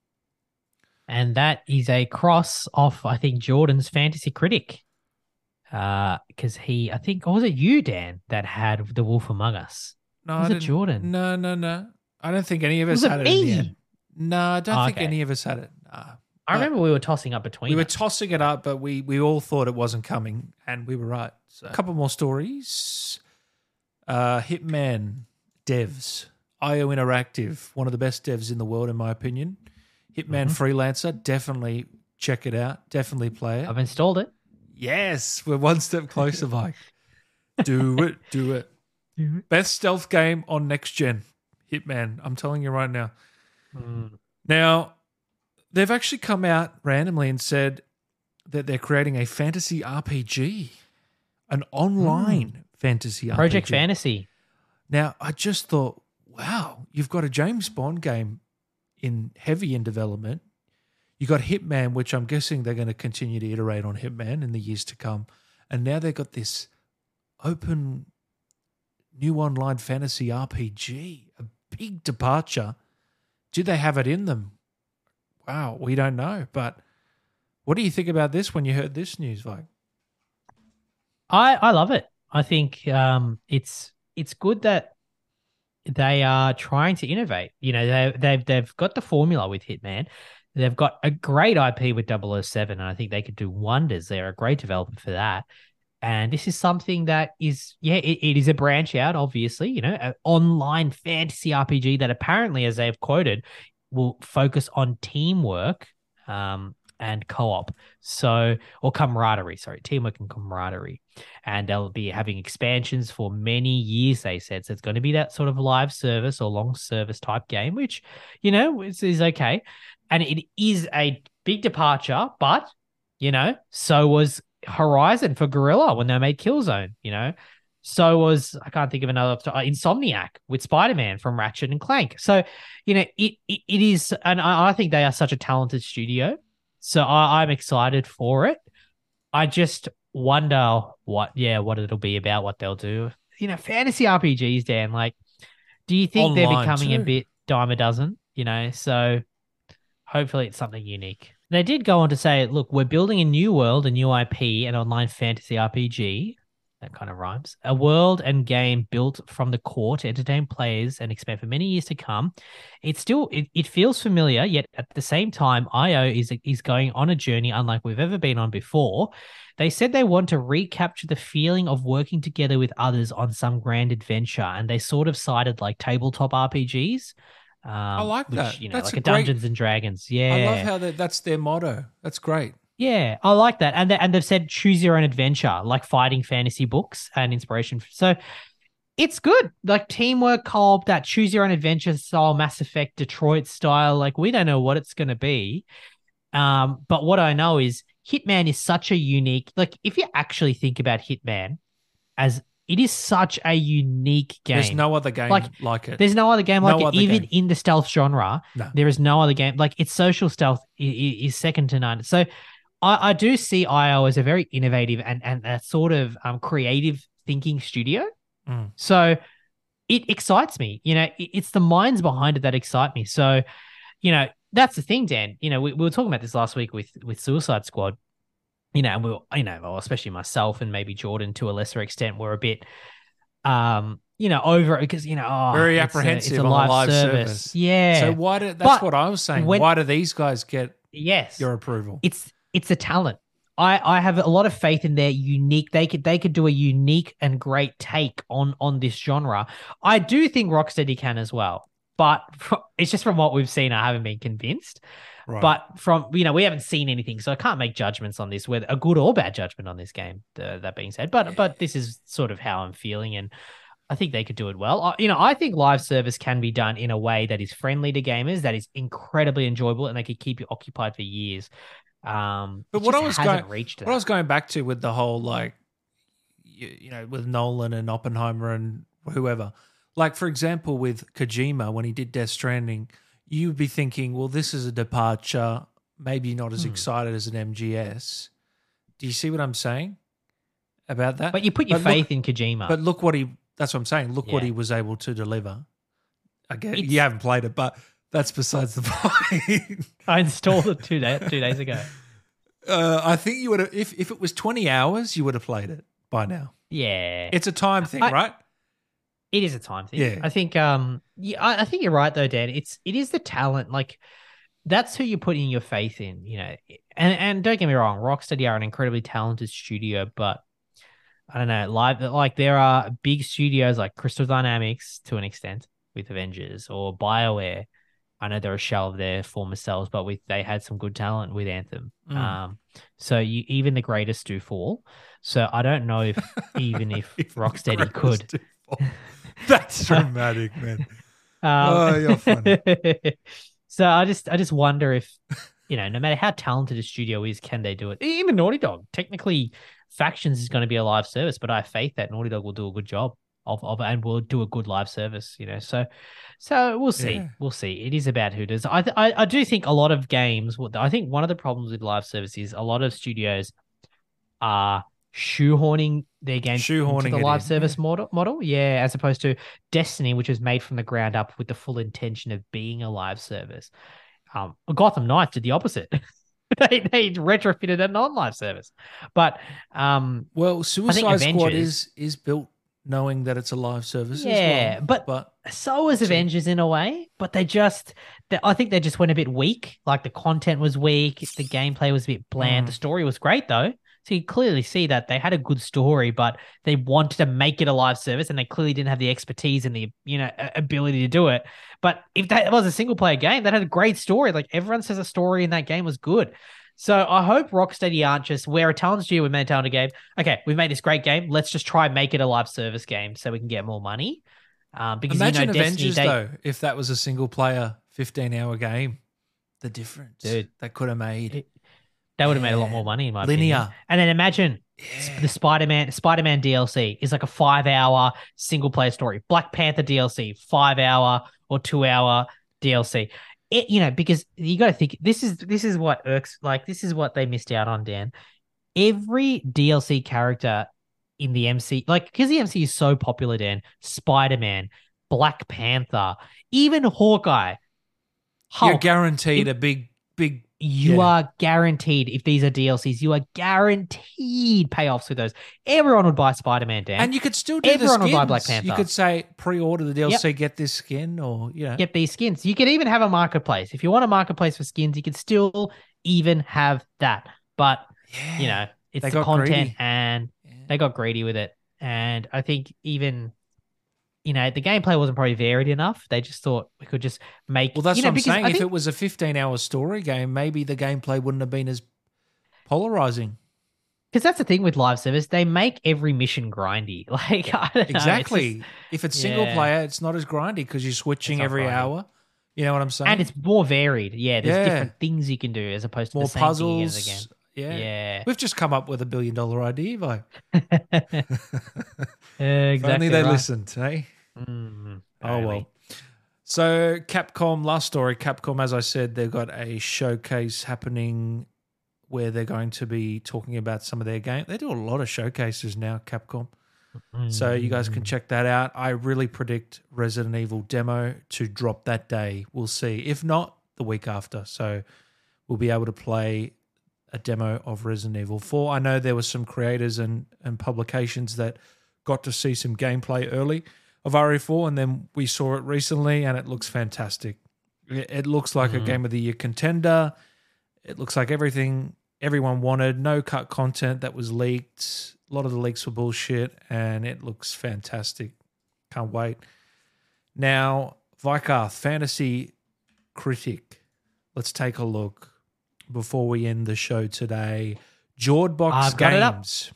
And that is a cross off, I think, Jordan's Fantasy Critic. Uh, because he, I think, or was it you, Dan, that had The Wolf Among Us? No, Was I it didn't- Jordan? No, no, no. I don't think any of us Was it had it in the me? end. No, I don't Oh, think okay. any of us had it. Nah. I Uh, remember we were tossing up between. We were them. tossing it up, but we we all thought it wasn't coming, and we were right. So, a couple more stories. Uh, Hitman devs, I O Interactive, one of the best devs in the world, in my opinion. Hitman Mhm. Freelancer, definitely check it out. Definitely play it. I've installed it. Yes, we're one step closer, Mike. Do it, do it. Best stealth game on next gen. Hitman, I'm telling you right now. Mm. Now, they've actually come out randomly and said that they're creating a fantasy R P G, an online mm. fantasy R P G. Project Fantasy. Now, I just thought, wow, you've got a James Bond game in heavy in development. You got Hitman, which I'm guessing they're going to continue to iterate on Hitman in the years to come. And now they've got this open new online fantasy R P G, a big departure. Did they have it in them? Wow, we don't know. But what do you think about this when you heard this news, Vike? I, I love it. I think um, it's it's good that they are trying to innovate. You know, they, they've they've got the formula with Hitman. They've got a great I P with double oh seven, and I think they could do wonders. They're a great developer for that. And this is something that is, yeah, it, it is a branch out, obviously, you know, an online fantasy R P G that apparently, as they've quoted, will focus on teamwork um, and co-op. So, or camaraderie, sorry, teamwork and camaraderie. And they'll be having expansions for many years, they said. So it's going to be that sort of live service or long service type game, which, you know, is, is okay. And it is a big departure, but, you know, so was Horizon for Guerrilla when they made Killzone, you know. So was, I can't think of another, uh, Insomniac with Spider-Man from Ratchet and Clank. So, you know, it it, it is, and I, I think they are such a talented studio. So I, I'm excited for it. I just wonder what, yeah, what it'll be about, what they'll do. You know, fantasy R P Gs, Dan, like, do you think Online they're becoming too. a bit dime a dozen, you know? So hopefully it's something unique. They did go on to say, look, we're building a new world, a new I P, an online fantasy R P G. That kind of rhymes. A world and game built from the core to entertain players and expand for many years to come. It still, it, it feels familiar, yet at the same time, I O is, is going on a journey unlike we've ever been on before. They said they want to recapture the feeling of working together with others on some grand adventure, and they sort of cited like tabletop R P Gs. Um, I like which, that. You know, that's like a, a great, Dungeons and Dragons. Yeah, I love how that, that's their motto. That's great. Yeah, I like that. And they, and they've said choose your own adventure, like fighting fantasy books and inspiration. So it's good. Like teamwork co-op, that choose your own adventure style, Mass Effect, Detroit style. Like we don't know what it's going to be. Um, but what I know is Hitman is such a unique, like if you actually think about Hitman as it is such a unique game. There's no other game like, like it. There's no other game no like other it. Even game. in the stealth genre, no. there is no other game. Like its social stealth is, is second to none. So I, I do see I O as a very innovative and, and a sort of um, creative thinking studio. Mm. So it excites me. You know, it, it's the minds behind it that excite me. So, you know, that's the thing, Dan. You know, we, we were talking about this last week with, with Suicide Squad. You know, and we were, you know, well, especially myself and maybe Jordan to a lesser extent were a bit, um, you know, over because, you know, oh, very it's apprehensive a, it's a on live, the live service. service. Yeah. So why do, that's but what I was saying. when, why do these guys get yes, your approval? It's it's a talent. I, I have a lot of faith in their unique. They could they could do a unique and great take on on this genre. I do think Rocksteady can as well, but it's just from what we've seen, I haven't been convinced. Right. But from, you know, we haven't seen anything, so I can't make judgments on this, whether a good or bad judgment on this game, uh, that being said. But but this is sort of how I'm feeling, and I think they could do it well. I, you know, I think live service can be done in a way that is friendly to gamers, that is incredibly enjoyable, and they could keep you occupied for years. Um, but what I was going, reached what I was going back to with the whole, like, you, you know, with Nolan and Oppenheimer and whoever, like, for example, with Kojima, when he did Death Stranding, you'd be thinking, well, this is a departure, maybe not as hmm. excited as an M G S. Do you see what I'm saying about that? But you put your but faith look, in Kojima. But look what he, that's what I'm saying. Look yeah. what he was able to deliver. I guess you haven't played it, but that's besides the point. I installed it two, day, two days ago. Uh, I think you would have, if, if it was twenty hours, you would have played it by now. Yeah. It's a time thing, I, right? It is a time thing. Yeah. I think um yeah, I, I think you're right though, Dan. It's it is the talent. Like that's who you're putting your faith in, you know. And and don't get me wrong, Rocksteady are an incredibly talented studio, but I don't know, live like there are big studios like Crystal Dynamics to an extent with Avengers or BioWare. I know they're a shell of their former selves, but with they had some good talent with Anthem. Mm. Um, so you even the greatest do fall. So I don't know if even if Rocksteady could. That's dramatic, man. Um, oh, you're funny. So I just I just wonder if you know, no matter how talented a studio is, can they do it? Even Naughty Dog, technically, Factions is going to be a live service, but I have faith that Naughty Dog will do a good job of of and will do a good live service. You know, so so we'll see, Yeah. we'll see. It is about who does. I th- I I do think a lot of games. I think one of the problems with live service is a lot of studios are shoehorning their games into Shoehorning the it live in, service yeah. model model. Yeah, as opposed to Destiny, which was made from the ground up with the full intention of being a live service. Um, Gotham Knights did the opposite. they they retrofitted a non-live service. But um, Well, I think Suicide Squad Avengers, is is built knowing that it's a live service as yeah, well. but But so was we'll see. Avengers in a way. But they just, they, I think they just went a bit weak. Like the content was weak, the gameplay was a bit bland. Mm. The story was great though. So you clearly see that they had a good story, but they wanted to make it a live service, and they clearly didn't have the expertise and the you know ability to do it. But if that was a single player game, that had a great story. Like everyone says, the story in that game was good. So I hope Rocksteady aren't just, we're a talent studio, we made a talented game. Okay, we've made this great game. Let's just try and make it a live service game so we can get more money. Um, because Imagine you know, Destiny, Avengers they, though, if that was a single player fifteen hour game, the difference Dude, that could have made. it, they would have made a lot more Man. money in my Linear. opinion. And then imagine Yeah. the Spider-Man Spider-Man D L C is like a five-hour single-player story. Black Panther D L C, five-hour or two-hour D L C. It, you know, because you got to think this is this is what irks, like this is what they missed out on, Dan. Every D L C character in the M C, like because the M C is so popular, Dan. Spider-Man, Black Panther, even Hawkeye, Hulk. You're guaranteed it- a big, big. You yeah. are guaranteed, if these are D L Cs, you are guaranteed payoffs with those. Everyone would buy Spider-Man, Dan. And you could still do Everyone the would skins. buy Black Panther. You could say pre-order the D L C, get this skin, or you know, Get these skins. You could even have a marketplace. If you want a marketplace for skins, you could still even have that. But yeah. you know, it's They the got content, greedy. and Yeah. they got greedy with it. And I think even, you know, the gameplay wasn't probably varied enough. They just thought we could just make. Well, that's you know, what I'm because saying. I If think, it was a fifteen hour story game, maybe the gameplay wouldn't have been as polarizing. because that's the thing with live service, they make every mission grindy. Like I don't know, it's Exactly. just- If it's single yeah. player, it's not as grindy because you're switching It's not every grindy. hour. You know what I'm saying? and it's more varied. Yeah, there's Yeah. different things you can do as opposed to more the same thing as puzzles. again. Yeah. Yeah. We've just come up with a billion dollar idea, Vi. exactly. If only they right. listened, eh? Mm, Oh, only. well. So, Capcom, last story. Capcom, as I said, they've got a showcase happening where they're going to be talking about some of their game. They do a lot of showcases now, Capcom. So, you guys can Mm. check that out. I really predict Resident Evil demo to drop that day. We'll see. If not, the week after. So, we'll be able to play a demo of Resident Evil four. I know there were some creators and, and publications that got to see some gameplay early of R E four, and then we saw it recently, and it looks fantastic. It, it looks like Mhm. a Game of the Year contender. It looks like everything everyone wanted. No cut content that was leaked. A lot of the leaks were bullshit, and it looks fantastic. Can't wait. Now, Vikarth, Fantasy Critic. Let's take a look before we end the show today. Jordbox I've got it up. Games.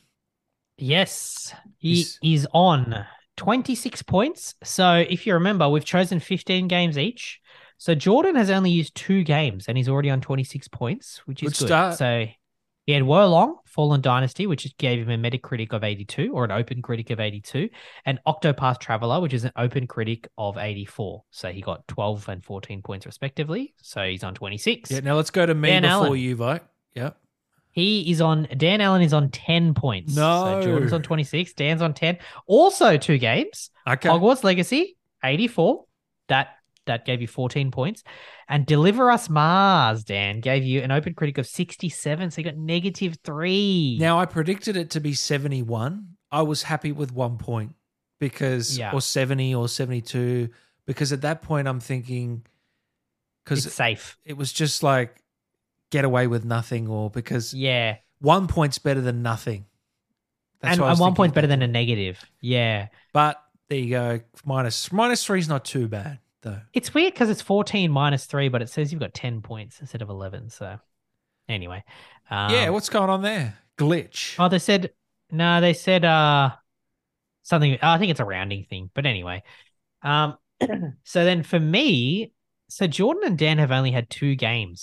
Yes, he He's- is on twenty-six points. So if you remember, we've chosen fifteen games each. So Jordan has only used two games and he's already on twenty-six points, which is Good good. start. So he had Wolong, Fallen Dynasty, which gave him a Metacritic of eighty-two or an Open Critic of eighty-two, and Octopath Traveler, which is an Open Critic of eighty-four. So he got twelve and fourteen points respectively. So he's on twenty-six. Yeah, now let's go to me Dan before Allen. you, Vi. Yep. He is on, Dan Allen is on ten points. No. So Jordan's on twenty-six, Dan's on ten. Also two games. Okay. Hogwarts Legacy, eighty-four. That that gave you fourteen points. And Deliver Us Mars, Dan, gave you an Open Critic of sixty-seven. So you got negative three. Now, I predicted it to be seventy-one. I was happy with one point because, Yeah. or seventy or seventy-two, because at that point I'm thinking, it's because safe. it was just like get away with nothing, or because Yeah. one point's better than nothing. That's And, what I and was one thinking point's at better that than a point. negative. Yeah. But there you go. Minus minus three is not too bad though. It's weird because it's fourteen minus three, but it says you've got ten points instead of eleven. So anyway. Um, yeah, what's going on there? Glitch. Oh, they said no. They said uh something. I think it's a rounding thing, but anyway. Um, so then for me, so Jordan and Dan have only had two games.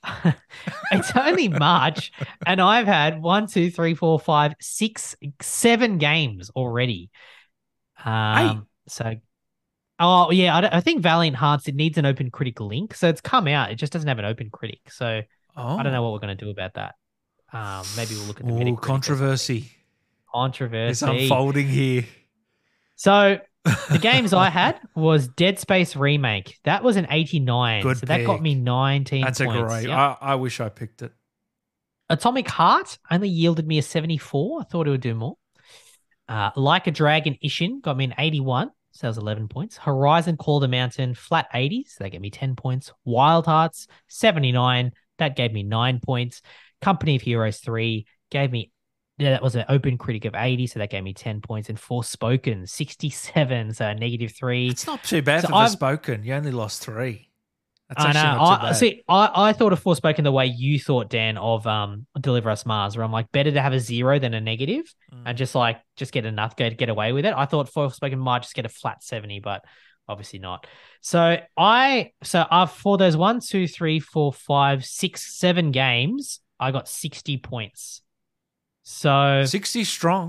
It's only March, and I've had one, two, three, four, five, six, seven games already. Hey. Um, so, oh yeah, I, don't- I think Valiant Hearts it needs an open critic link, so it's come out. It just doesn't have an open critic, so I don't know what Oh. we're gonna do about that. Um, maybe we'll look at the Oh, Metacritic or something. controversy is Controversy. unfolding here. So the games I had was Dead Space Remake. That was an eighty-nine. Good so that got pick. me nineteen That's points. a great. Yep. I, I wish I picked it. Atomic Heart only yielded me a seventy-four. I thought it would do more. Uh, Like a Dragon Ishin got me an eighty-one. So that was eleven points. Horizon Call the Mountain, flat eighty. So that gave me ten points. Wild Hearts, seventy-nine. That gave me nine points. Company of Heroes three gave me, yeah, that was an open critic of eighty. So that gave me ten points. And Forspoken, sixty-seven. So a negative three. It's not too bad So for I've- Forspoken. You only lost three. That's I actually know. not too I, bad. see, I, I thought of Forspoken the way you thought, Dan, of um Deliver Us Mars, where I'm like, better to have a zero than a negative, Mm. and just like just get enough, go get away with it. I thought Forspoken might just get a flat seventy, but obviously not. So I so I've for those one, two, three, four, five, six, seven games, I got sixty points. So sixty strong.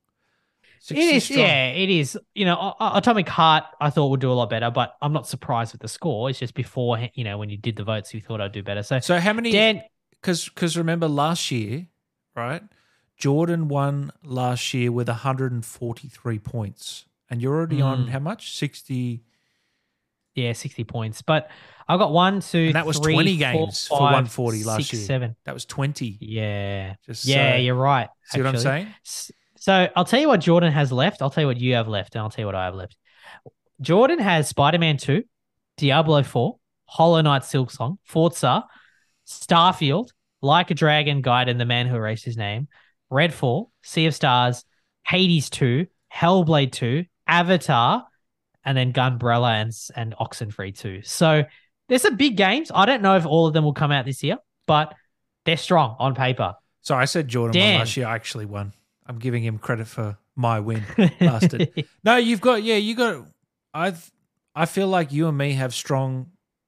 it sixty is, strong. yeah, it is. You know, A- A- Atomic Heart, I thought would do a lot better, but I'm not surprised with the score. It's just before, you know, when you did the votes, you thought I'd do better. So, So how many? Dan, Because because remember last year, right? Jordan won last year with one hundred forty-three points, and you're already on Mm. how much? sixty. yeah, sixty points. But I got one, two, And that was three, twenty four, games for five, one forty last six, year. seven. That was twenty. Yeah, Just yeah, so- you're right. See what I'm actually. saying? S- So I'll tell you what Jordan has left. I'll tell you what you have left, and I'll tell you what I have left. Jordan has Spider-Man two, Diablo four, Hollow Knight Silksong, Forza, Starfield, Like a Dragon, Gaiden, The Man Who Erased His Name, Redfall, Sea of Stars, Hades two, Hellblade two, Avatar, and then Gunbrella and and Oxenfree two. So there's some big games. I don't know if all of them will come out this year, but they're strong on paper. So I said Jordan Dan. won last year. I actually won. I'm giving him credit for my win. Bastard. No, you've got yeah, you got. I've. I feel like you and me have strong,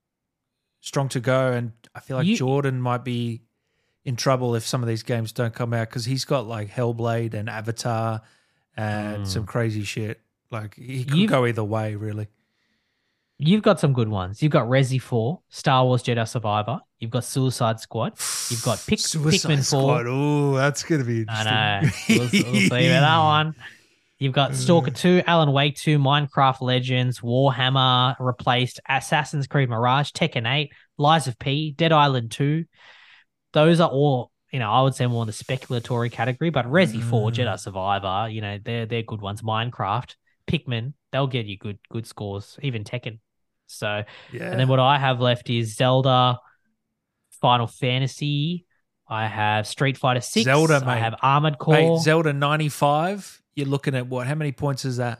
strong to go, and I feel like You- Jordan might be in trouble if some of these games don't come out because he's got like Hellblade and Avatar and Mm. some crazy shit. Like he could You've- go either way, really. You've got some good ones. You've got Resi four, Star Wars Jedi Survivor. You've got Suicide Squad. You've got Pick, Suicide Pikmin four. Squad. Oh, that's gonna be I interesting. know. We'll, we'll see about that one. You've got Stalker two, Alan Wake two, Minecraft Legends, Warhammer replaced, Assassin's Creed Mirage, Tekken eight, Lies of P, Dead Island two. Those are all, you know, I would say more in the speculatory category, but Resi four, Mm. Jedi Survivor, you know, they're they're good ones. Minecraft, Pikmin, they'll get you good good scores, even Tekken. So, Yeah. and then what I have left is Zelda, Final Fantasy. I have Street Fighter six. Zelda, I mate. have Armored Core. Mate, Zelda ninety-five. You're looking at what? How many points is that?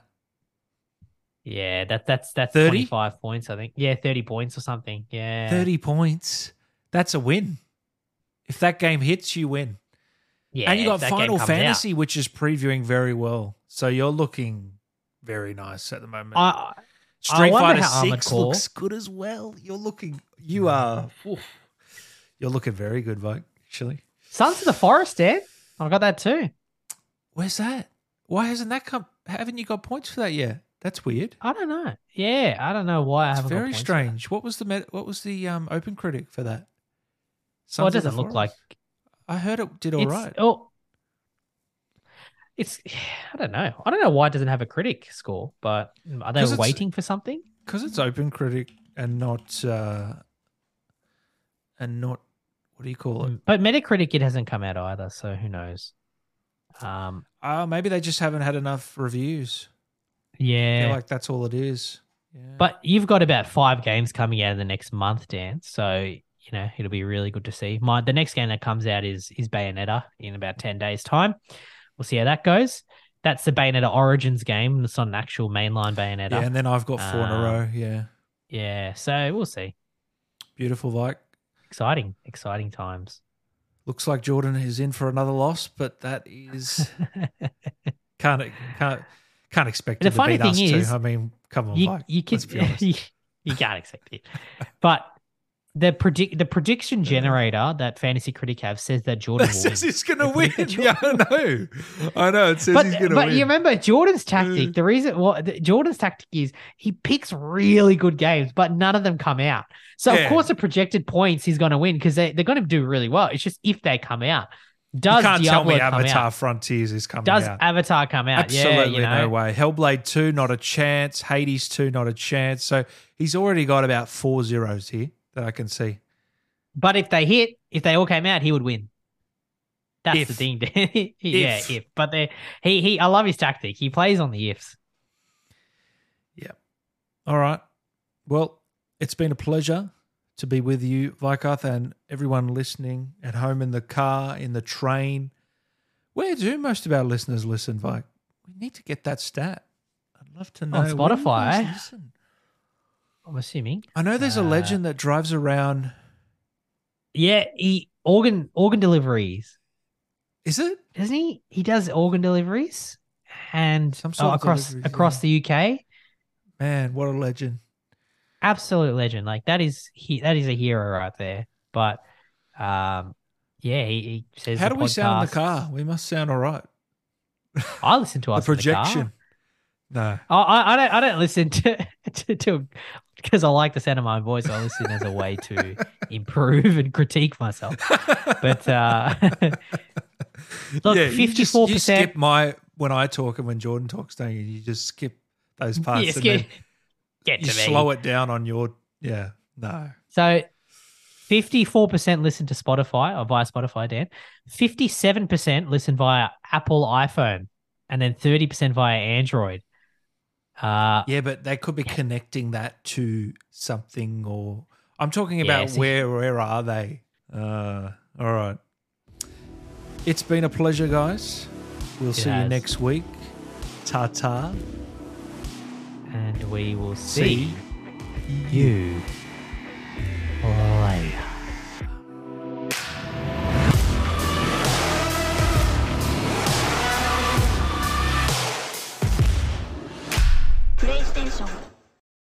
Yeah, that that's that's thirty? twenty-five points, I think. Yeah, thirty points or something. Yeah. thirty points. That's a win. If that game hits, you win. Yeah. and you got if that game Final comes out. Fantasy, which is previewing very well. So you're looking very nice at the moment. I Street wonder Fighter how Armored six Core- looks good as well. You're looking, you are, oof. You're looking very good, Vogue, actually. Sons of the Forest, Dan. I got that too. Where's that? Why hasn't that come? Haven't you got points for that yet? That's weird. I don't know. Yeah, I don't know why I It's haven't got very points for that. strange. What was the met- what was the um, open critic for that? Well, it Sons of the doesn't look like Forest? I heard it did all it's right. oh, it's I don't know. I don't know why it doesn't have a critic score, but are they 'Cause it's- waiting for something? Because it's open critic and not uh, and not what do you call it? But Metacritic it hasn't come out either, so who knows? Um, Uh, maybe they just haven't had enough reviews. I yeah. feel like that's all it is. Yeah. But you've got about five games coming out in the next month, Dan. So you know it'll be really good to see. My the next game that comes out is is Bayonetta in about ten days' time. We'll see how that goes. That's the Bayonetta Origins game. It's not an actual mainline Bayonetta. yeah, and then I've got four in a Um, row. Yeah, Yeah, so we'll see. beautiful, like. Exciting, exciting times. Looks like Jordan is in for another loss, but that is can't can't can't expect The him to funny beat us thing too. is, I mean, come on, you Mike. you can Let's be honest. you, can't expect it, but the predict the prediction generator that Fantasy Critic have says that Jordan It will says win. he's going to They win. predict Yeah, I know. I know. It says But, he's going to but win. you remember Jordan's tactic. Mm. The reason what the, Jordan's tactic is he picks really good games, but none of them come out. So Yeah. of course, the projected points he's going to win because they they're going to do really well. It's just if they come out. Does you can't tell Diablo me come Avatar out? Frontiers is coming Does out. Avatar come out? Absolutely yeah, you know. no way. Hellblade two, not a chance. Hades two, not a chance. So he's already got about four zeros here that I can see. But if they hit, if they all came out, he would win. That's If. the thing. yeah, If. if. But they, he he. I love his tactic. He plays on the ifs. Yeah. All right. Well, it's been a pleasure to be with you, Vikarth, and everyone listening at home in the car, in the train. Where do most of our listeners listen, Vik? We need to get that stat. I'd love to know. On Where do you Spotify. guys listen? I'm assuming. I know there's a Uh, legend that drives around. Yeah, he organ organ deliveries. Is it? Doesn't he? He does organ deliveries and Some sort oh, of across deliveries, across yeah. the U K. Man, what a legend. Absolute legend. Like that is he that is a hero right there. But um yeah, he, he says How the do we sound in the podcast- car? We must sound all right. I listen to The us projection. In the No. car. I, I I don't I don't listen to to, to because I like the sound of my voice. I listen as a way to improve and critique myself. But uh look, Yeah, you just- fifty-four You percent. skip my when I talk and when Jordan talks, don't you? You just skip those parts Yeah, and skip- then Get you to me. slow it down on your yeah. No. So fifty-four percent listen to Spotify or via Spotify, Dan. fifty-seven percent listen via Apple iPhone and then thirty percent via Android. Uh, Yeah, but they could be connecting that to something or I'm talking about Yeah, see- where where are they? Uh all right. It's been a pleasure, guys. We'll It see you has. next week. Ta-ta. and we will See see you later. PlayStation